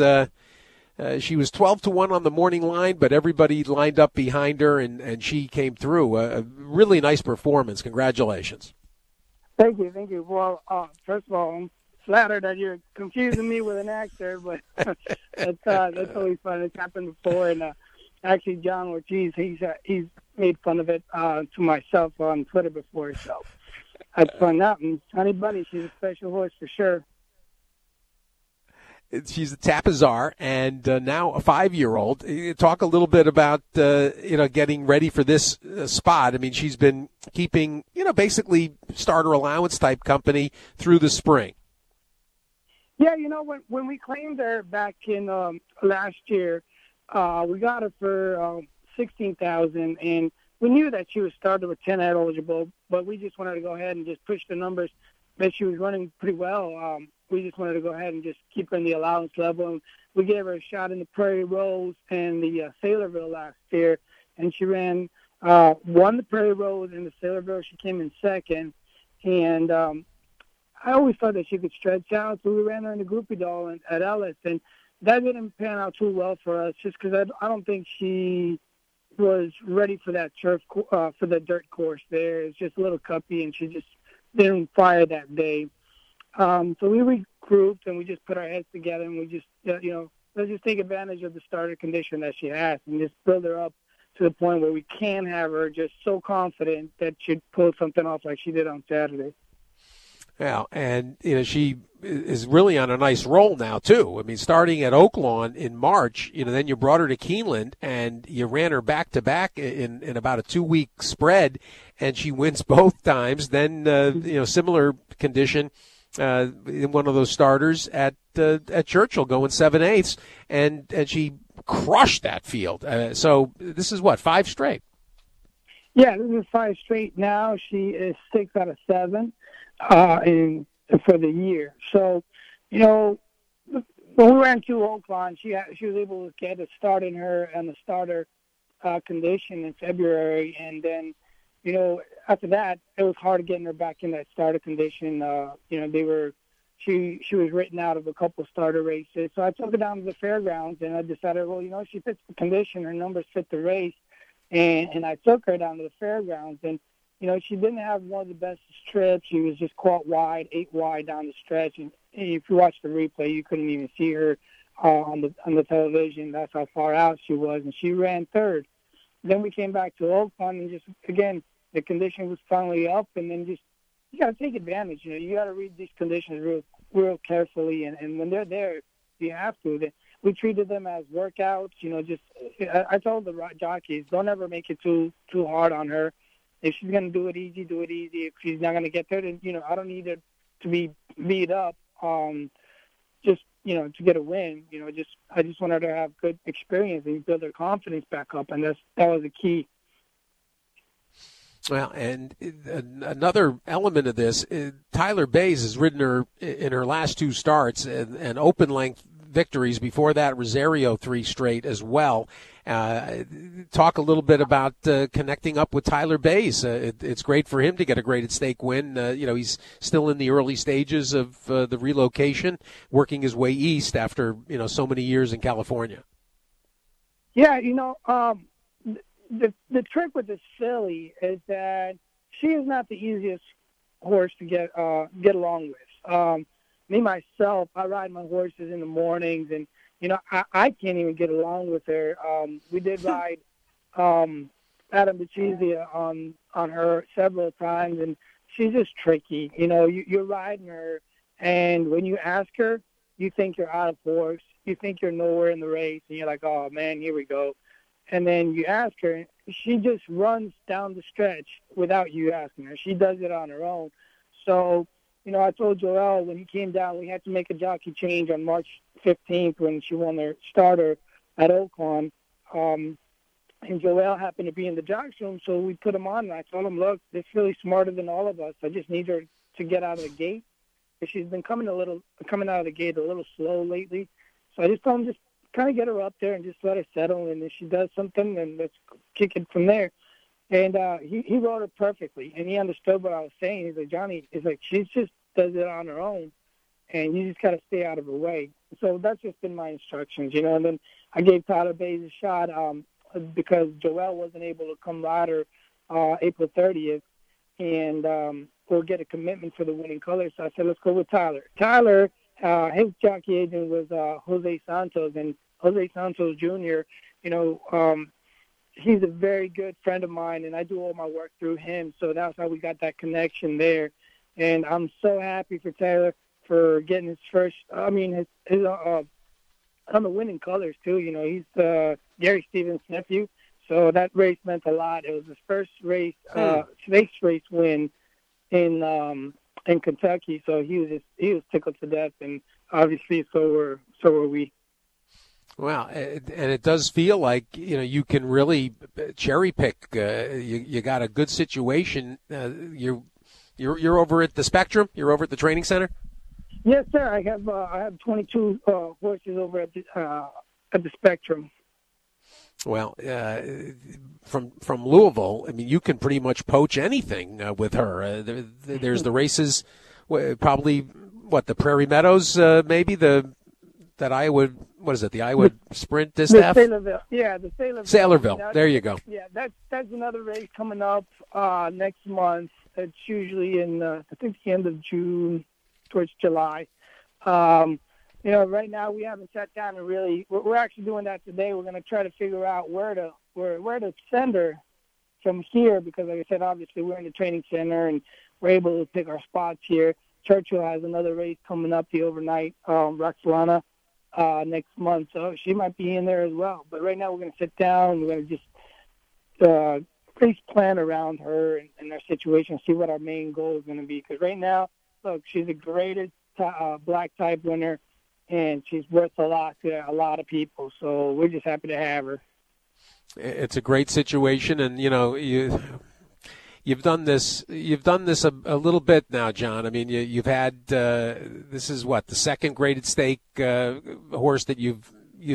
12-1 on the morning line, but everybody lined up behind her, and she came through. A really nice performance. Congratulations. Thank you. Well, first of all, I'm flattered that you're confusing me with an actor, but that's always fun. It's happened before, and actually, John Ortiz, he's made fun of it to myself on Twitter before, so that's fun. Now, Honey Bunny, she's a special horse for sure. She's a Tapizar and now a 5-year-old. Talk a little bit about getting ready for this spot. I mean, she's been keeping basically starter allowance type company through the spring. Yeah, when we claimed her back in last year, we got her for $16,000, and we knew that she was starter with 10 eligible, but we just wanted to go ahead and just push the numbers. That she was running pretty well. We just wanted to go ahead and just keep her in the allowance level. And we gave her a shot in the Prairie Rose and the Saylorville last year, and she ran won the Prairie Rose and the Saylorville. She came in second, and I always thought that she could stretch out, so we ran her in the Groupie Doll at Ellis, and that didn't pan out too well for us, just because I don't think she was ready for that turf for the dirt course there. It's just a little cuppy, and she just didn't fire that day. So we regrouped and we just put our heads together and we just, let's just take advantage of the starter condition that she has and just build her up to the point where we can have her just so confident that she'd pull something off like she did on Saturday. Yeah, and she is really on a nice roll now too. I mean, starting at Oaklawn in March, then you brought her to Keeneland and you ran her back to back in about a 2-week spread, and she wins both times. Then similar condition in one of those starters at Churchill, going 7/8, and she crushed that field. So this is 5 straight. Yeah, this is 5 straight now. She is 6 out of 7. For the year. So, when we ran to Oaklawn, she was able to get a start in her and the starter condition in February, and then, after that, it was hard getting her back in that starter condition. She was written out of a couple starter races, so I took her down to the fairgrounds, and I decided, she fits the condition, her numbers fit the race, and I took her down to the fairgrounds, and she didn't have one of the best strips. She was just caught wide, 8 wide down the stretch. And if you watch the replay, you couldn't even see her on the television. That's how far out she was. And she ran third. Then we came back to Oaklawn, and just, again, the condition was finally up. And then you got to take advantage. You got to read these conditions real carefully. And when they're there, you have to. We treated them as workouts. I told the jockeys, don't ever make it too hard on her. If she's going to do it easy, do it easy. If she's not going to get there, then, I don't need her to be beat up just, to get a win. I just want her to have good experience and build her confidence back up, and that was the key. Well, and another element of this, Tyler Bays has ridden her in her last 2 starts and open-length victories. Before that, Rosario 3 straight as well. Talk a little bit about connecting up with Tyler Bays. It's great for him to get a graded stake win. He's still in the early stages of the relocation, working his way east after so many years in California. Yeah, the trick with this filly is that she is not the easiest horse to get along with. Me myself, I ride my horses in the mornings, and I can't even get along with her. We did ride Adam Bachizia on her several times, and she's just tricky. You're riding her, and when you ask her, you think you're out of horse. You think you're nowhere in the race, and you're like, oh, man, here we go. And then you ask her, she just runs down the stretch without you asking her. She does it on her own. So, I told Joelle when he came down, we had to make a jockey change on March 15th when she won her starter at Oaklawn. And Joelle happened to be in the jocks room, so we put him on. And I told him, look, this filly's smarter than all of us. I just need her to get out of the gate. She's been coming out of the gate a little slow lately. So I just told him just kind of get her up there and just let her settle. And if she does something, then let's kick it from there. And he rode her perfectly, and he understood what I was saying. He's like, Johnny, she just does it on her own, and you just got to stay out of her way. So that's just been my instructions, And then I gave Tyler Bays a shot because Joelle wasn't able to come ride her April 30th, and we'll get a commitment for the winning colors. So I said, let's go with Tyler. Tyler, his jockey agent was Jose Santos, and Jose Santos Jr., he's a very good friend of mine, and I do all my work through him. So that's how we got that connection there. And I'm so happy for Taylor for getting his first. His on the winning colors too. He's Gary Stevens' nephew, so that race meant a lot. It was his first race, stakes race win in Kentucky. So he was tickled to death, and obviously so were we. Well, and it does feel like you can really cherry pick. You got a good situation. You're over at the Spectrum. You're over at the training center. Yes, sir. I have 22 horses over at the Spectrum. Well, from Louisville, you can pretty much poach anything with her. There's the races, probably the Prairie Meadows, maybe that Iowa. What is it? The Iowa Sprint Distaff? The Saylorville. Yeah, the Saylorville. Saylorville. There you go. Yeah, that's another race coming up next month. It's usually in I think the end of June, towards July. Right now we haven't sat down and really. We're actually doing that today. We're going to try to figure out where to send her from here because, like I said, obviously we're in the training center and we're able to pick our spots here. Churchill has another race coming up, the overnight Roxana. Next month, so she might be in there as well. But right now we're going to sit down, we're going to just race plan around her and her situation, see what our main goal is going to be. Because right now, look, she's a graded black type winner, and she's worth a lot to a lot of people. So we're just happy to have her. It's a great situation, and You've done this a little bit now, John. You've had this is the second graded stake horse that you've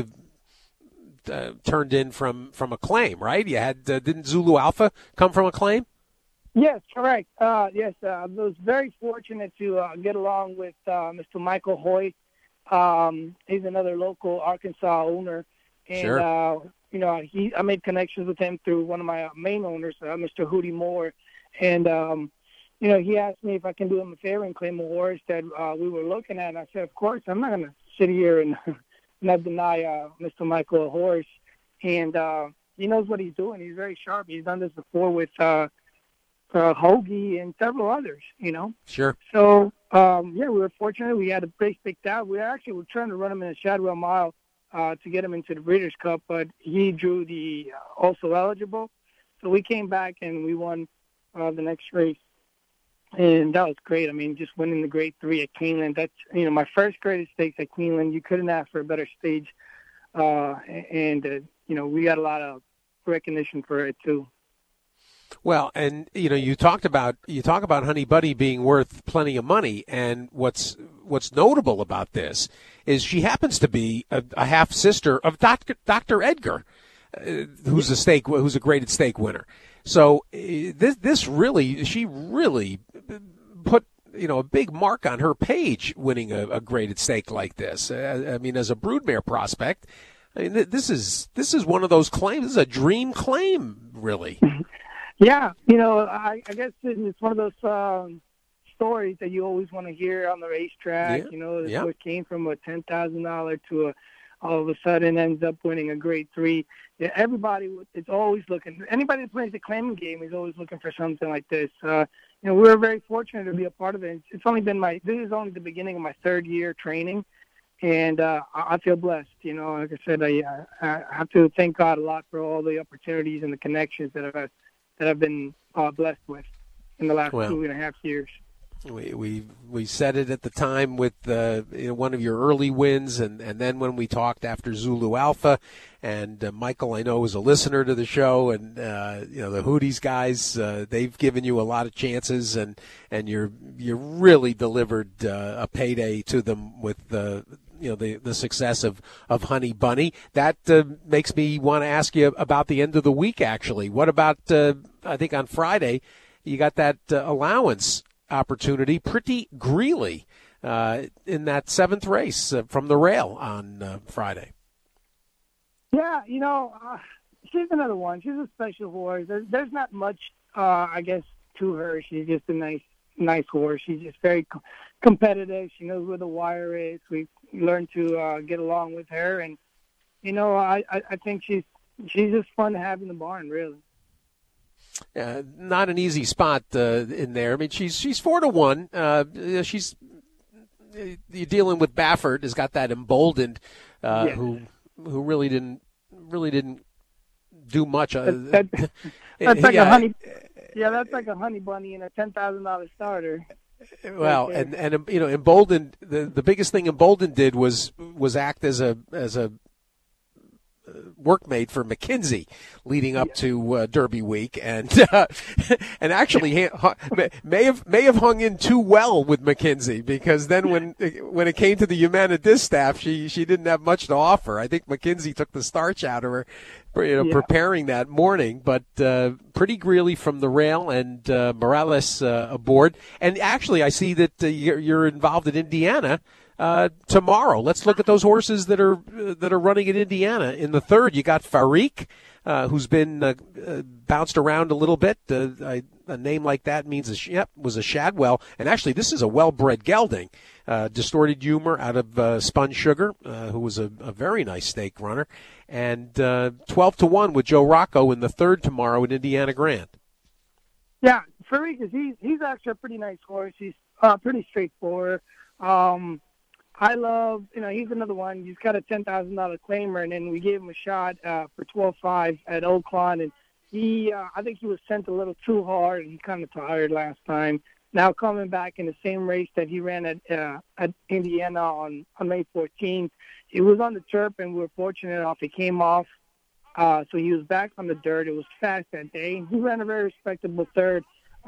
turned in from Acclaim, right? You had didn't Zulu Alpha come from Acclaim? Yes, correct. Yes, I was very fortunate to get along with Mr. Michael Hoy. He's another local Arkansas owner, and sure. I made connections with him through one of my main owners, Mr. Hootie Moore. And, he asked me if I can do him a favor and claim a horse that we were looking at. And I said, of course, I'm not going to sit here and not deny Mr. Michael a horse. And he knows what he's doing. He's very sharp. He's done this before with Hoagie and several others, Sure. So, we were fortunate. We had a race picked out. We were trying to run him in a Shadwell Mile to get him into the Breeders' Cup, but he drew the also eligible. So we came back and we won the next race. And that was great. Just winning the Grade 3 at Keeneland. That's, my first graded stakes at Keeneland. You couldn't ask for a better stage. We got a lot of recognition for it, too. Well, and you talk about Honey Buddy being worth plenty of money, and what's notable about this is she happens to be a half sister of Dr. Edgar, who's a graded stake winner. So she really put a big mark on her page winning a graded stake like this. As a broodmare prospect, this is one of those claims. This is a dream claim, really. Yeah, I guess it's one of those stories that you always want to hear on the racetrack. Yeah. What came from a $10,000 to all of a sudden ends up winning a grade 3. Yeah, everybody is always looking. Anybody that plays the claiming game is always looking for something like this. We were very fortunate to be a part of it. It's only been this is only the beginning of my 3rd year training, and I feel blessed. Like I said, I have to thank God a lot for all the opportunities and the connections that I've been blessed with in the last 2.5 years. We said it at the time with one of your early wins, and then when we talked after Zulu Alpha, and Michael, I know, was a listener to the show, and the Hooties guys, they've given you a lot of chances, and you really delivered a payday to them with the success of Honey Bunny. That makes me want to ask you about the end of the week. Actually, what about I think on Friday you got that allowance opportunity, Pretty Greeley, in that 7th race from the rail on Friday. Yeah, she's another one. She's a special horse. There's not much, I guess, to her. She's just a nice horse. She's just very competitive. She knows where the wire is. We learned to get along with her, and I think she's just fun to have in the barn, really. Not an easy spot in there. I mean, she's 4-1. You're dealing with Baffert, has got that Emboldened, who really didn't do much. That's like a honey. Yeah, that's like a Honey Bunny and a $10,000 starter. Well, and Emboldened. The biggest thing Emboldened did was act as a workmate for McKinsey leading up to Derby week, and actually may have hung in too well with McKinsey, because then when it came to the Humana Distaff, she didn't have much to offer. I think McKinsey took the starch out of her, preparing that morning. But Pretty Greeley from the rail, and Morales aboard. And actually, I see that you're involved in Indiana tomorrow. Let's look at those horses that are running in Indiana. In the 3rd, you got Farik, who's been bounced around a little bit. A name like that means was a Shadwell, and actually this is a well-bred gelding. Distorted Humor out of Spun Sugar, who was a very nice stake runner, and 12-1 with Joe Rocco in the 3rd tomorrow in Indiana Grand. Yeah, Farik he's actually a pretty nice horse. He's pretty straightforward. I love, he's another one. He's got a $10,000 claimer, and then we gave him a shot for 12.5 at Oakland, and I think he was sent a little too hard, and he kind of tired last time. Now coming back in the same race that he ran at Indiana on May 14th, he was on the turf, and we were fortunate enough he came off, so he was back on the dirt. It was fast that day. He ran a very respectable 3rd.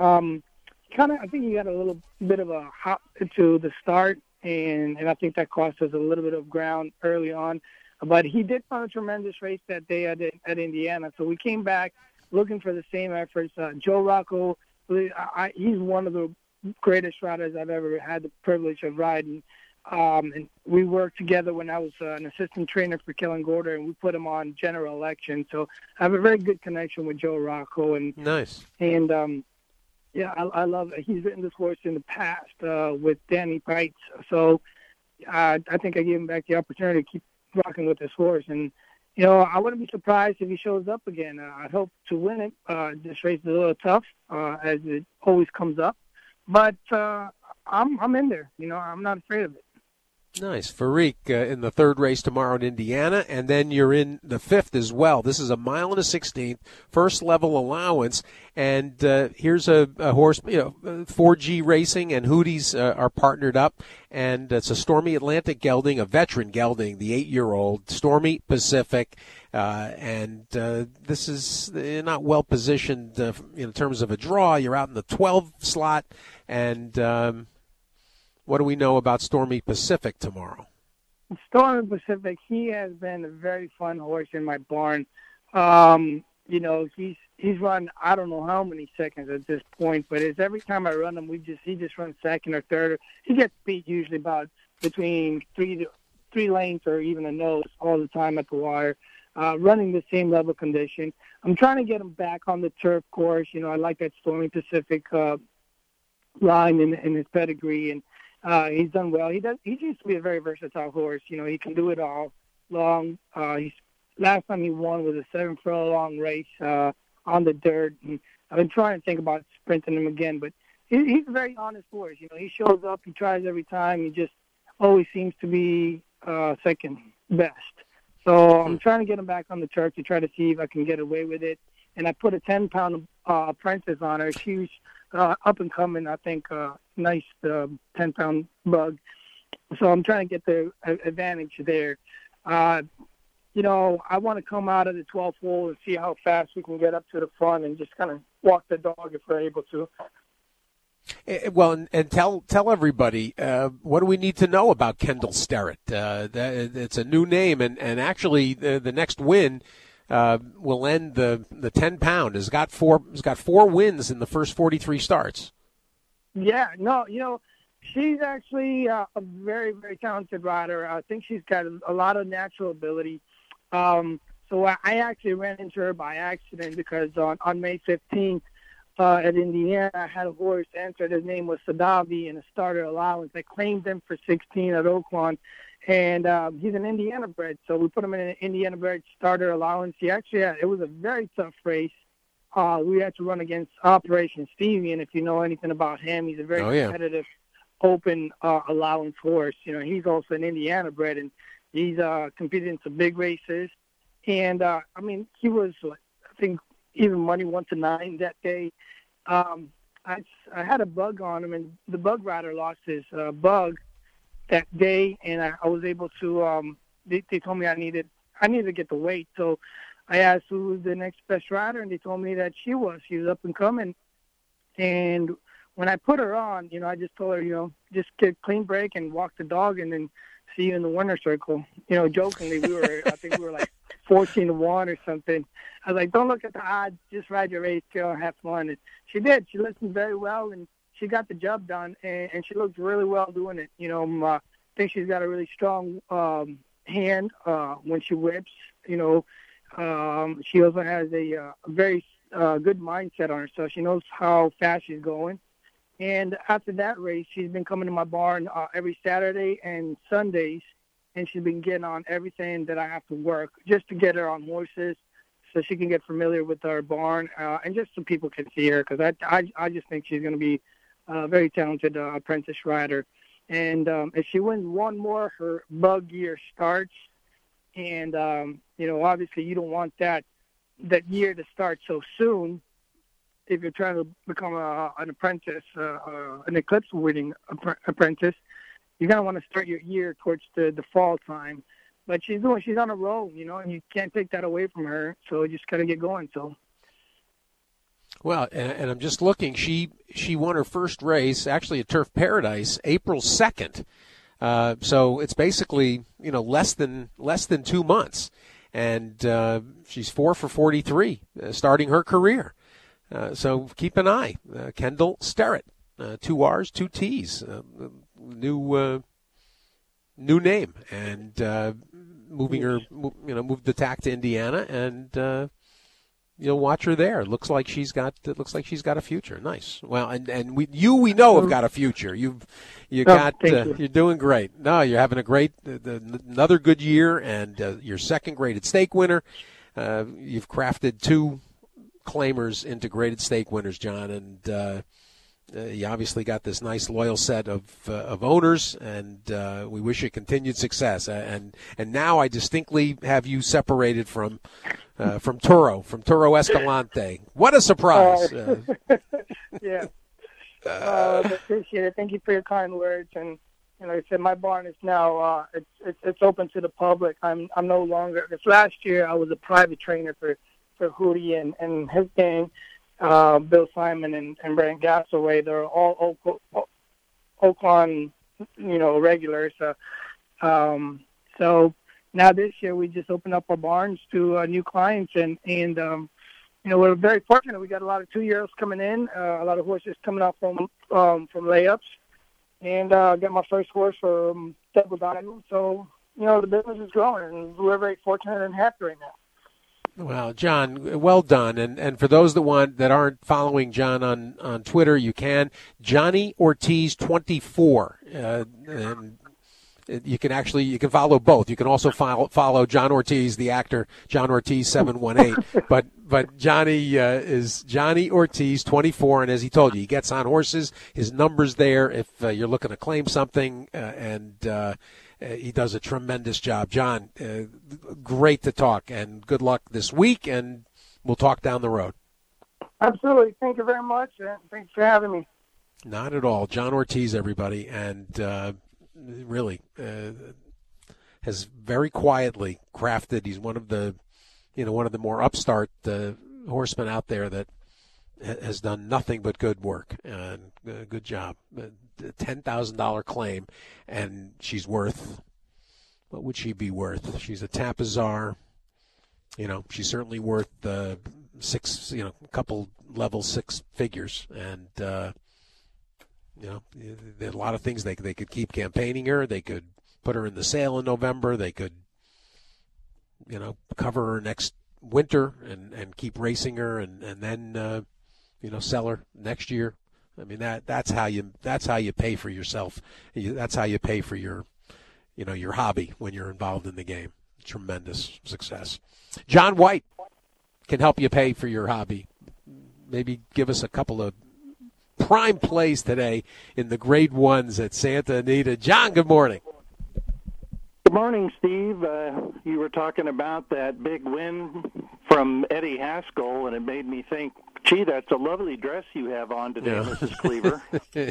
I think he got a little bit of a hop to the start. And I think that cost us a little bit of ground early on. But he did run a tremendous race that day at Indiana. So we came back looking for the same efforts. Joe Rocco, he's one of the greatest riders I've ever had the privilege of riding. And we worked together when I was an assistant trainer for Kellen Gorder, and we put him on general election. So I have a very good connection with Joe Rocco. And nice. And yeah, I love it. He's ridden this horse in the past with Danny Pites. So I think I gave him back the opportunity to keep rocking with this horse. And, I wouldn't be surprised if he shows up again. I hope to win it. This race is a little tough, as it always comes up. But I'm in there. I'm not afraid of it. Nice. Farik in the 3rd race tomorrow in Indiana, and then you're in the 5th as well. This is a 1.16 first level allowance, and here's a horse, 4G Racing and Hooties are partnered up, and it's a Stormy Atlantic gelding, a veteran gelding, the 8-year-old Stormy Pacific, and this is not well positioned in terms of a draw. You're out in the 12 slot, and what do we know about Stormy Pacific tomorrow? Stormy Pacific, he has been a very fun horse in my barn. He's run I don't know how many seconds at this point, but it's every time I run him, he just runs 2nd or 3rd. He gets beat usually about between 3 lengths or even a nose all the time at the wire. Running the same level condition. I'm trying to get him back on the turf course. I like that Stormy Pacific line in his pedigree, and he's done well. He seems to be a very versatile horse. He can do it all. long. Last time he won was a 7-furlong race on the dirt. And I've been trying to think about sprinting him again, but he's a very honest horse. You know, he shows up, he tries every time. He just always seems to be second best. So I'm trying to get him back on the turf to try to see if I can get away with it. And I put a 10-pound apprentice on her. She's up and coming, I think, nice 10-pound bug. So I'm trying to get the advantage there. You know, I want to come out of the 12th hole and see how fast we can get up to the front and just kind of walk the dog if we're able to. Well, and tell everybody, what do we need to know about Kendall Sterrett? It's a new name, and actually the next win will end the 10-pound. Has got four wins in the first 43 starts. Yeah, no, you know, she's actually a very, very talented rider. I think she's got a lot of natural ability. So I actually ran into her by accident because on May 15th at Indiana, I had a horse entered. His name was Sadavi in a starter allowance. I claimed him for 16 at Oaklawn, and he's an Indiana bred, so we put him in an Indiana bred starter allowance. He actually it was a very tough race. We had to run against Operation Stevie, and if you know anything about him, he's a very competitive open allowance horse. You know, he's also an Indiana bred, and he's competed in some big races. And, I mean, he was, I think, even money 1-9 that day. I had a bug on him, and the bug rider lost his bug that day, and I was able to they told me I needed to get the weight. So I asked who was the next best rider, and they told me that she was up and coming. And when I put her on, you know, I just told her, you know, just get clean break and walk the dog and then see you in the winner's circle. You know, jokingly, I think we were like 14-1 or something. I was like, don't look at the odds, just ride your race, go and have fun. And she did. She listened very well, and she got the job done, and she looked really well doing it. You know, I think she's got a really strong hand when she whips. You know, she also has a very good mindset on her, so she knows how fast she's going. And after that race, she's been coming to my barn every Saturday and Sundays, and she's been getting on everything that I have to work just to get her on horses so she can get familiar with our barn and just so people can see her, because I just think she's going to be a very talented apprentice rider. And if she wins one more, her bug year starts. And, you know, obviously you don't want that year to start so soon. If you're trying to become an apprentice, an Eclipse-winning apprentice, you're going to want to start your year towards the fall time. But she's on a roll, you know, and you can't take that away from her. So you just got to get going. So. Well, and I'm just looking. She won her first race, actually at Turf Paradise, April 2nd. So it's basically, you know, less than 2 months, and she's 4 for 43, starting her career. So keep an eye. Kendall Sterrett, 2 R's, 2 T's, new name, and moved the tack to Indiana, and you'll watch her there. It looks like she's got a future. Nice. Well, and we know have got a future. You're doing great. No, you're having a great another good year, and your second graded stake winner. You've crafted 2 claimers into graded stake winners, John, and you obviously got this nice loyal set of owners, and we wish you continued success. And now I distinctly have you separated from Toro Escalante. What a surprise! Yeah, appreciate it. Thank you for your kind words. And like I said, my barn is now it's open to the public. I'm no longer. This last year I was a private trainer for Hootie and his gang, Bill Simon and Brent Gassaway. They're all Oaklawn, you know, regulars. So now this year we just opened up our barns to new clients, and you know, we're very fortunate. We got a lot of 2-year-olds coming in, a lot of horses coming up from layups, and got my first horse from Double Diamond. So, you know, the business is growing, and we're very fortunate and happy right now. Well, John, well done. And for those that aren't following John on Twitter, you can. Johnny Ortiz 24. And You can follow both. You can also follow John Ortiz, the actor, John Ortiz 718. but Johnny is Johnny Ortiz 24, and as he told you, he gets on horses. His number's there if you're looking to claim something, and he does a tremendous job. John, great to talk, and good luck this week, and we'll talk down the road. Absolutely. Thank you very much, and thanks for having me. Not at all. John Ortiz, everybody, and really has very quietly crafted. He's one of the more upstart horsemen out there that has done nothing but good work and good job. $10,000 claim, and she's worth, what would she be worth? She's a Tapazar. She's certainly worth six, a couple level six figures, and there are a lot of things they could keep campaigning her. They could put her in the sale in November. They could, cover her next winter and keep racing her, and then sell her next year. I mean that's how you pay for yourself. That's how you pay for your hobby when you're involved in the game. Tremendous success. John White can help you pay for your hobby. Maybe give us a couple of prime plays today in the grade ones at Santa Anita. John, good morning. Good morning, Steve. You were talking about that big win from Eddie Haskell, and it made me think, gee, that's a lovely dress you have on today, yeah. Mrs. Cleaver.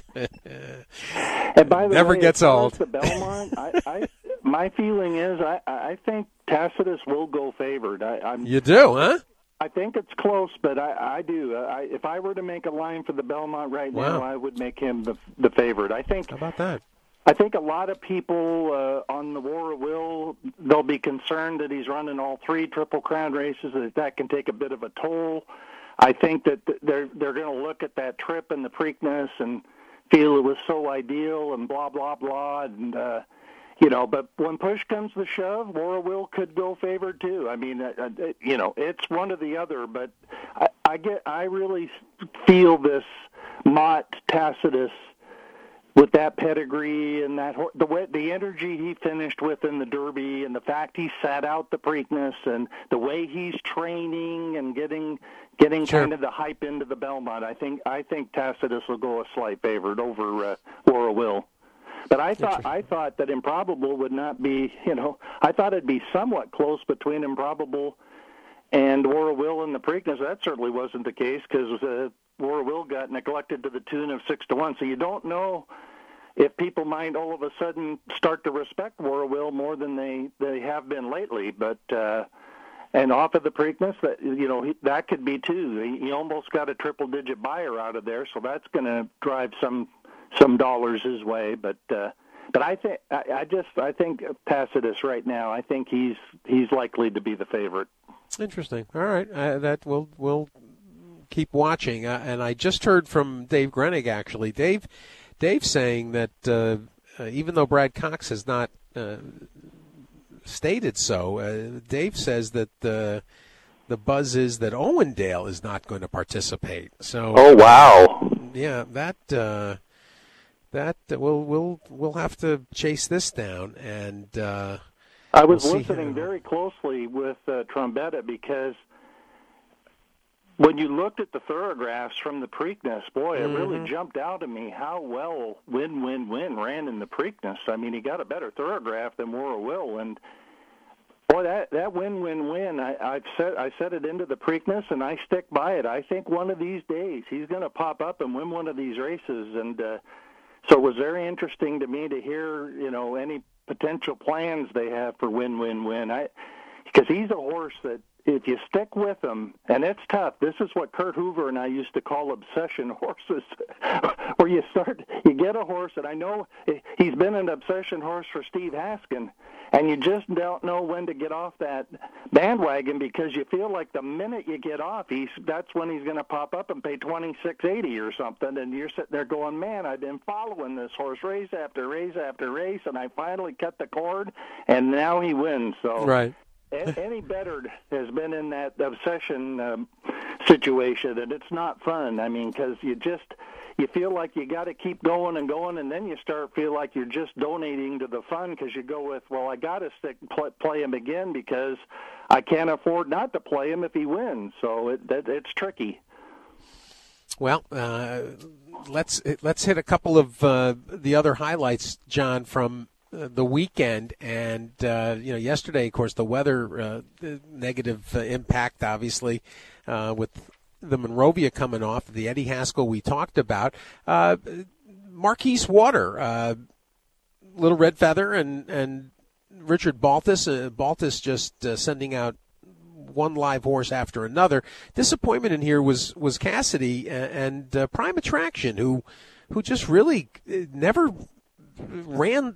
And by the Never way, gets old. The Belmont, my feeling is I think Tacitus will go favored. You do, huh? I think it's close, but I do. If I were to make a line for the Belmont right now, I would make him the favorite. I think. How about that? I think a lot of people on the War of Will, they'll be concerned that he's running all three Triple Crown races, that can take a bit of a toll. I think that they're going to look at that trip in the Preakness and feel it was so ideal and blah, blah, blah, and but when push comes to shove, War of Will could go favored too. I mean, it's one or the other, but I really feel this Mott Tacitus with that pedigree and the energy he finished with in the Derby, and the fact he sat out the Preakness, and the way he's training and getting sure. kind of the hype into the Belmont. I think Tacitus will go a slight favorite over War of Will. But I thought that Improbable would not be, I thought it'd be somewhat close between Improbable and War of Will in the Preakness. That certainly wasn't the case, because War of Will got neglected to the tune of 6-1. So you don't know if people might all of a sudden start to respect War of Will more than they have been lately. But and off of the Preakness, that could be too. He almost got a triple-digit buyer out of there, so that's going to drive some dollars his way. But I think Tacitus right now, I think he's likely to be the favorite. Interesting. All right, that we'll keep watching. And I just heard from Dave Grenig, actually. Dave saying that even though Brad Cox has not stated so, Dave says that the buzz is that Owendale is not going to participate. So. Oh wow. Yeah, that we'll have to chase this down, and I was listening very closely with Trombetta, because when you looked at the thoroughgraphs from the Preakness, boy, it really jumped out at me how well Win ran in the Preakness. I mean, he got a better thoroughgraph than War of Will, and boy, that Win. I set it into the Preakness, and I stick by it. I think one of these days he's going to pop up and win one of these races, and so it was very interesting to me to hear, any potential plans they have for Win. Because he's a horse that if you stick with him, and it's tough. This is what Kurt Hoover and I used to call obsession horses, where you get a horse, and I know he's been an obsession horse for Steve Haskin, and you just don't know when to get off that bandwagon, because you feel like the minute you get off, that's when he's going to pop up and pay $26.80 or something, and you're sitting there going, man, I've been following this horse race after race after race, and I finally cut the cord, and now he wins. So right. Eddie Beddard has been in that obsession situation, and it's not fun. I mean, because you feel like you got to keep going and going, and then you feel like you're just donating to the fund because you go with, well, I got to play him again because I can't afford not to play him if he wins. So it's tricky. Well, let's hit a couple of the other highlights, John, from the weekend. And yesterday, of course, the weather negative impact, obviously, with the Monrovia coming off, the Eddie Haskell we talked about. Marquise Water, Little Red Feather, and Richard Baltus. Baltus just sending out one live horse after another. Disappointment in here was Cassidy and Prime Attraction, who just really never ran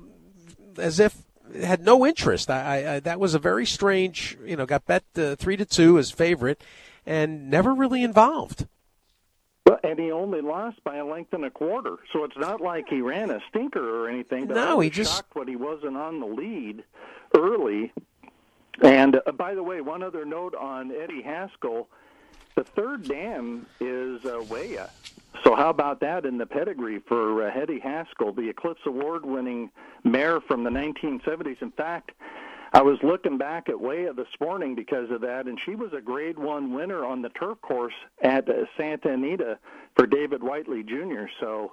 as if had no interest. I that was a very strange. Got bet 3-2 as favorite, and never really involved. And he only lost by a length and a quarter, so it's not like he ran a stinker or anything. But no, I was he just shocked when he wasn't on the lead early. And by the way, one other note on Eddie Haskell: the third dam is Weah. So how about that in the pedigree for Eddie Haskell, the Eclipse Award-winning mare from the 1970s? In fact, I was looking back at Weah this morning because of that, and she was a Grade 1 winner on the turf course at Santa Anita for David Whiteley Jr. So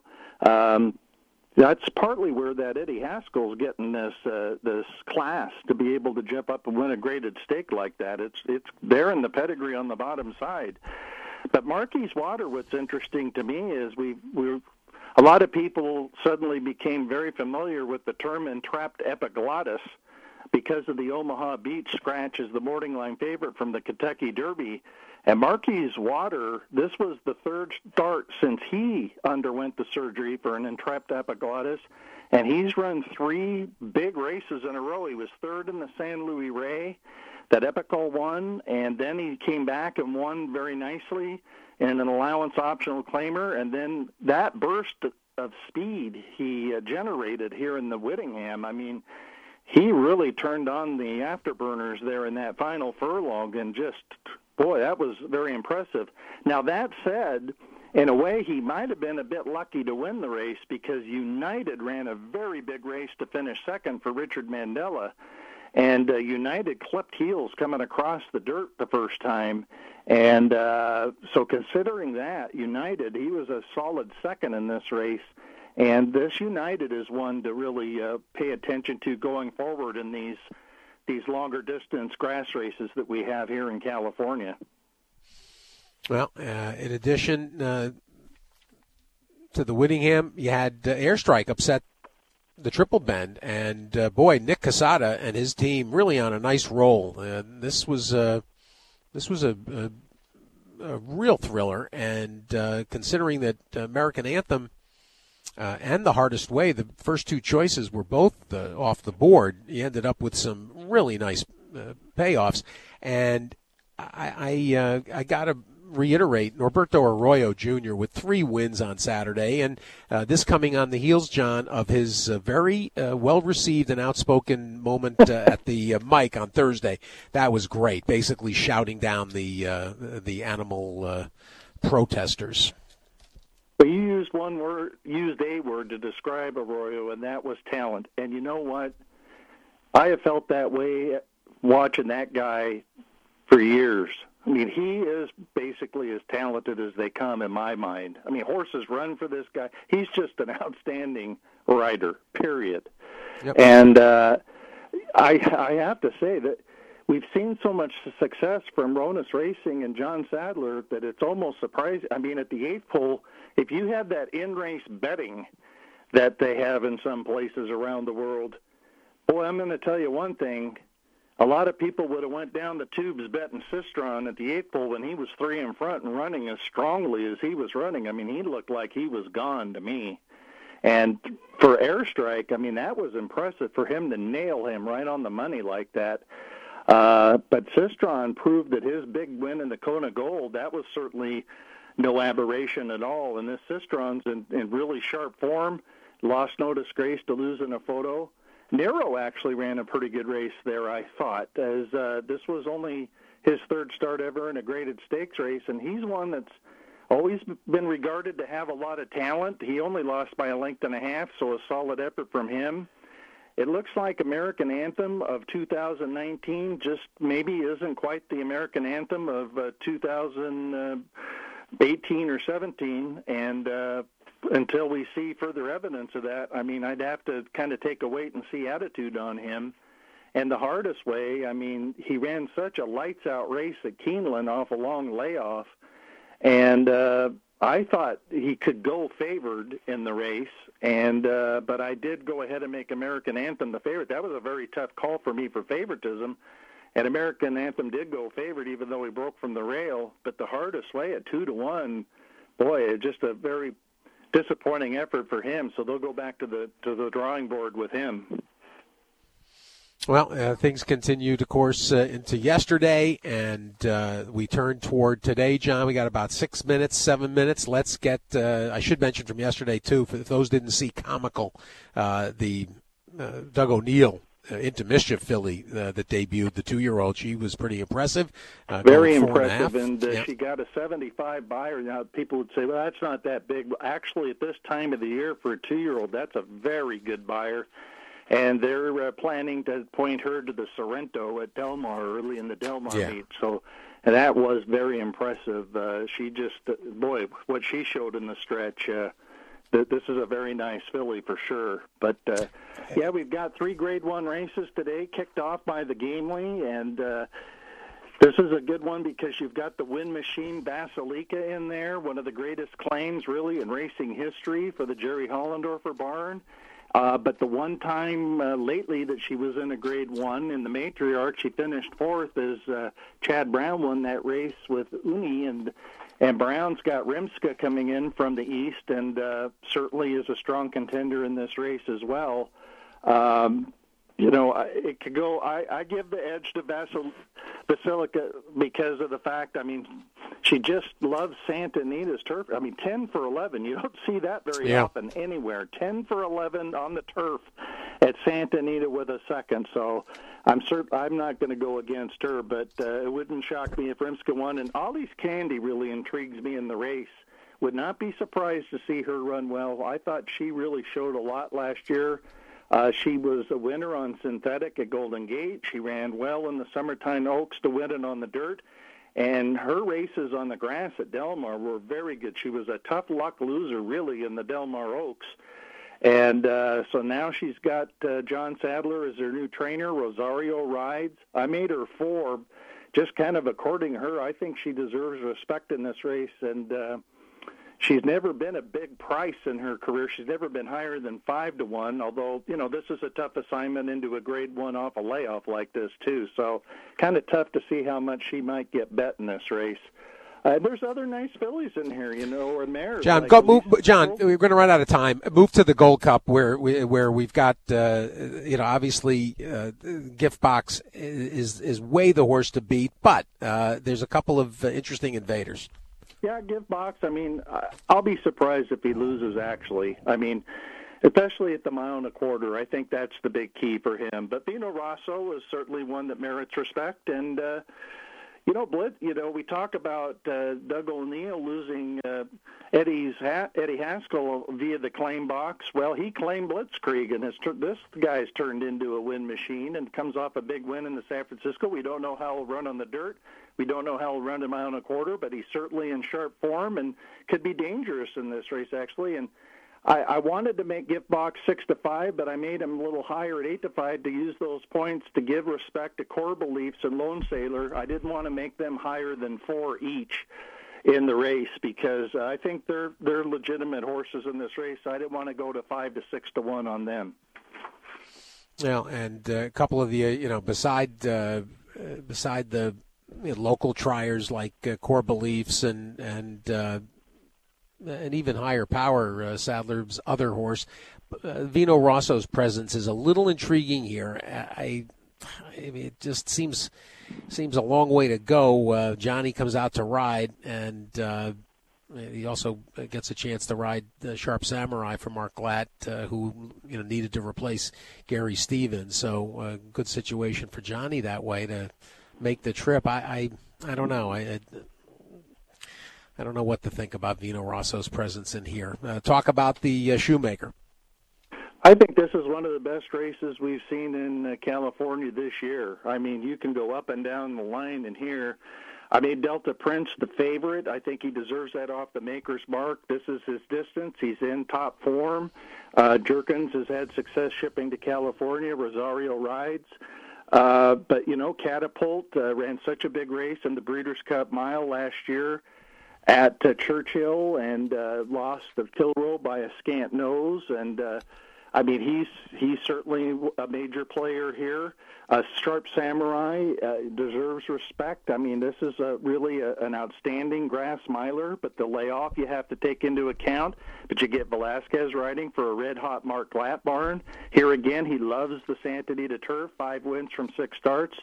that's partly where that Eddie Haskell's getting this class to be able to jump up and win a graded stake like that. It's there in the pedigree on the bottom side. But Marquise Water, what's interesting to me is a lot of people suddenly became very familiar with the term entrapped epiglottis because of the Omaha Beach scratch as the morning line favorite from the Kentucky Derby. And Marquise Water, this was the third start since he underwent the surgery for an entrapped epiglottis, and he's run 3 big races in a row. He was third in the San Luis Rey, that Epical won, and then he came back and won very nicely in an allowance optional claimer, and then that burst of speed he generated here in the Whittingham, I mean, he really turned on the afterburners there in that final furlong, and just, boy, that was very impressive. Now, that said, in a way, he might have been a bit lucky to win the race because United ran a very big race to finish second for Richard Mandela, and United clipped heels coming across the dirt the first time. And so considering that, United, he was a solid second in this race. And this United is one to really pay attention to going forward in these longer distance grass races that we have here in California. Well, in addition to the Whittingham, you had Airstrike upset the Triple Bend, and boy, Nick Casada and his team really on a nice roll. This was a real thriller, and considering that American Anthem and The Hardest Way, the first 2 choices were both off the board, you ended up with some really nice payoffs. And I got to reiterate, Norberto Arroyo Jr. with 3 wins on Saturday, and this coming on the heels, John, of his very well-received and outspoken moment at the mic on Thursday. That was great, basically shouting down the animal protesters. But you used a word to describe Arroyo, and that was talent. And you know what? I have felt that way watching that guy for years. I mean, he is basically as talented as they come in my mind. I mean, horses run for this guy. He's just an outstanding rider, period. Yep. And I have to say that we've seen so much success from Ronas Racing and John Sadler that it's almost surprising. I mean, at the 8th pole, if you had that in-race betting that they have in some places around the world, boy, I'm going to tell you one thing. A lot of people would have went down the tubes betting Sistron at the 8th pole when he was 3 in front and running as strongly as he was running. I mean, he looked like he was gone to me. And for Airstrike, I mean, that was impressive for him to nail him right on the money like that. But Sistron proved that his big win in the Kona Gold, that was certainly no aberration at all. And this Sistron's in really sharp form, lost no disgrace to losing a photo. Nero actually ran a pretty good race there, I thought, as this was only his 3rd start ever in a graded stakes race, and he's one that's always been regarded to have a lot of talent. He only lost by a length and a half, so a solid effort from him. It looks like American Anthem of 2019 just maybe isn't quite the American Anthem of 2018 or 17, and until we see further evidence of that, I mean, I'd have to kind of take a wait-and-see attitude on him. And the hardest way, I mean, he ran such a lights-out race at Keeneland off a long layoff, and I thought he could go favored in the race, and but I did go ahead and make American Anthem the favorite. That was a very tough call for me for favoritism, and American Anthem did go favored even though he broke from the rail. But the hardest way at 2-1, boy, it's just a very disappointing effort for him. So they'll go back to the drawing board with him. Well, things continued, of course, into yesterday, and we turn toward today, John. We got about 7 minutes. Let's get, I should mention from yesterday, too, for those didn't see Comical, the Doug O'Neill Into Mischief filly that debuted, the 2-year-old. She was pretty impressive. Very impressive, and she got a 75 buyer. Now, people would say, well, that's not that big. Actually, at this time of the year for a 2-year-old, that's a very good buyer. And they're planning to point her to the Sorrento at Del Mar early in the Del Mar meet. So that was very impressive. She just, boy, what she showed in the stretch, this is a very nice filly for sure. But, yeah, we've got 3 Grade 1 races today, kicked off by the Gamely. And this is a good one because you've got the Win Machine Basilika in there, one of the greatest claims, really, in racing history for the Jerry Hollendorfer barn. But the one time lately that she was in a Grade 1 in the Matriarch, she finished 4th as Chad Brown won that race with Uni, and Brown's got Rimska coming in from the east, and certainly is a strong contender in this race as well. You know, it could go. I give the edge to Basilika because of the fact, I mean, she just loves Santa Anita's turf. I mean, 10 for 11. You don't see that very often anywhere. 10 for 11 on the turf at Santa Anita with a second. So I'm not going to go against her, but it wouldn't shock me if Rimska won. And Ollie's Candy really intrigues me in the race. Would not be surprised to see her run well. I thought she really showed a lot last year. She was a winner on synthetic at Golden Gate. She ran well in the Summertime Oaks to win it on the dirt. And her races on the grass at Del Mar were very good. She was a tough luck loser, really, in the Del Mar Oaks. And so now she's got John Sadler as her new trainer. Rosario rides. I made her 4, just kind of according to her. I think she deserves respect in this race. And she's never been a big price in her career. She's never been higher than 5-1, although, you know, this is a tough assignment into a Grade 1 off a layoff like this, too. So kind of tough to see how much she might get bet in this race. There's other nice fillies in here, you know, or mares. John, like John, we're going to run out of time. Move to the Gold Cup where we've got, you know, obviously Gift Box is way the horse to beat, but there's a couple of interesting invaders. Yeah, Gift Box, I mean, I'll be surprised if he loses, actually. I mean, especially at the 1.25 miles. I think that's the big key for him. But Vino Rosso is certainly one that merits respect. And, you know, we talk about Doug O'Neill losing Eddie Haskell via the claim box. Well, he claimed Blitzkrieg, and this guy's turned into a win machine and comes off a big win in the San Francisco. We don't know how he'll run on the dirt. We don't know how he'll run a 1.25 miles, but he's certainly in sharp form and could be dangerous in this race, actually. And I wanted to make Gift Box 6-5, but I made him a little higher at 8-5 to use those points to give respect to Core Beliefs and Lone Sailor. I didn't want to make them higher than 4 each in the race because I think they're legitimate horses in this race. I didn't want to go to 5 to 6-1 on them. Well, and a couple of the, you know, beside the local triers like Core Beliefs and even Higher Power, Sadler's other horse, Vino Rosso's presence is a little intriguing here. I mean, it just seems a long way to go. Johnny comes out to ride, and he also gets a chance to ride Sharp Samurai for Mark Glatt, who needed to replace Gary Stevens. So good situation for Johnny that way to make the trip. I don't know. I don't know what to think about Vino Rosso's presence in here. Talk about the Shoemaker. I think this is one of the best races we've seen in California this year. I mean, you can go up and down the line in here. I mean, Delta Prince, the favorite. I think he deserves that off the Maker's Mark. This is his distance. He's in top form. Jerkins has had success shipping to California. Rosario rides. But, Catapult ran such a big race in the Breeders' Cup Mile last year at Churchill and lost the Kilroe by a scant nose. And, he's certainly a major player here. Sharp Samurai deserves respect. I mean, this is really an outstanding grass miler, but the layoff you have to take into account. But you get Velasquez riding for a red-hot Mark Glatbarn. Here again, he loves the Santa Anita turf, 5 wins from 6 starts.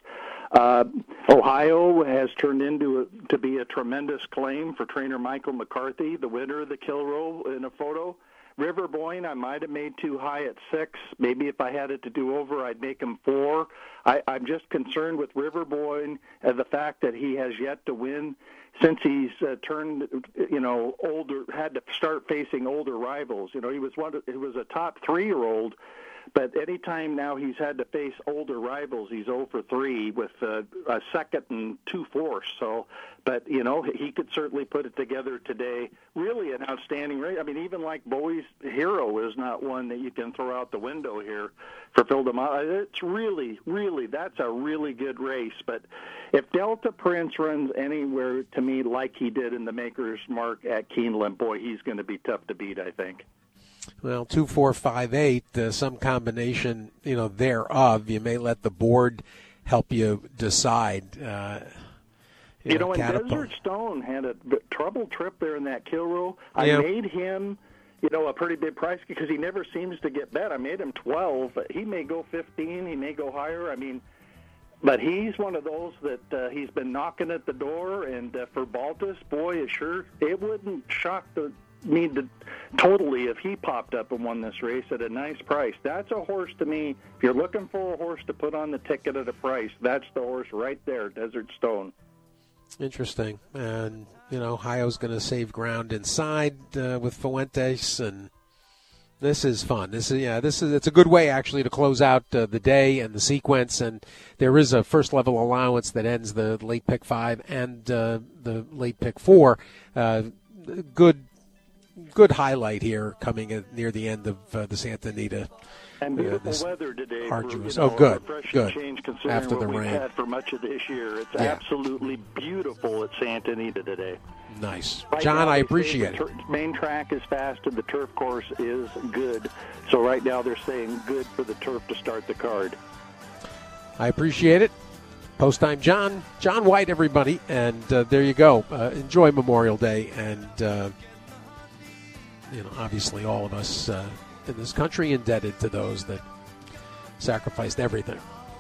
Ohio has turned to be a tremendous claim for trainer Michael McCarthy, the winner of the Kilroe in a photo. River Boyne, I might have made too high at 6. Maybe if I had it to do over, I'd make him 4. I'm just concerned with River Boyne and the fact that he has yet to win since he's turned, older, had to start facing older rivals. He was a top 3-year-old, but anytime now he's had to face older rivals, he's 0 for 3 with a second and 2/4. So, but he could certainly put it together today. Really an outstanding race. I mean, even like Bowie's Hero is not one that you can throw out the window here for Phil DeMott. It's really, that's a really good race. But if Delta Prince runs anywhere to me like he did in the Maker's Mark at Keeneland, boy, he's going to be tough to beat, I think. Well, 2, 4, 5, 8, some combination, thereof. You may let the board help you decide. And Desert Stone had a trouble trip there in that Kilroe. I made him, a pretty big price because he never seems to get bet. I made him 12, but he may go 15. He may go higher. I mean, but he's one of those that he's been knocking at the door. And for Baltus, boy, it wouldn't shock me totally if he popped up and won this race at a nice price. That's a horse to me. If you're looking for a horse to put on the ticket at a price, that's the horse right there, Desert Stone. Interesting. And, Ohio's going to save ground inside with Fuentes, and this is fun. It's a good way actually to close out the day and the sequence, and there is a first level allowance that ends the late pick 5 and the late pick 4. Good highlight here coming near the end of the Santa Anita. And beautiful weather today. Good. Change considering after the what rain. we've had for much of this year. It's absolutely beautiful at Santa Anita today. Nice. Right John, now, I appreciate it. The main track is fast and the turf course is good. So right now they're saying good for the turf to start the card. I appreciate it. Post Time John White, everybody. And there you go. Enjoy Memorial Day. And, obviously all of us in this country indebted to those that sacrificed everything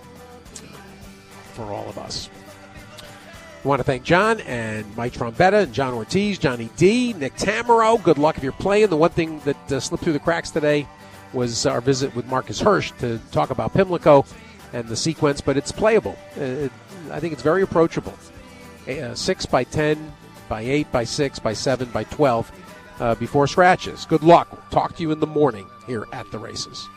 for all of us. I want to thank John and Mike Trombetta and John Ortiz, Johnny D, Nick Tamaro. Good luck if you're playing. The one thing that slipped through the cracks today was our visit with Marcus Hirsch to talk about Pimlico and the sequence, but it's playable. I think it's very approachable. 6 by 10, by 8, by 6, by 7, by 12. Before scratches. Good luck. We'll talk to you in the morning here at the races.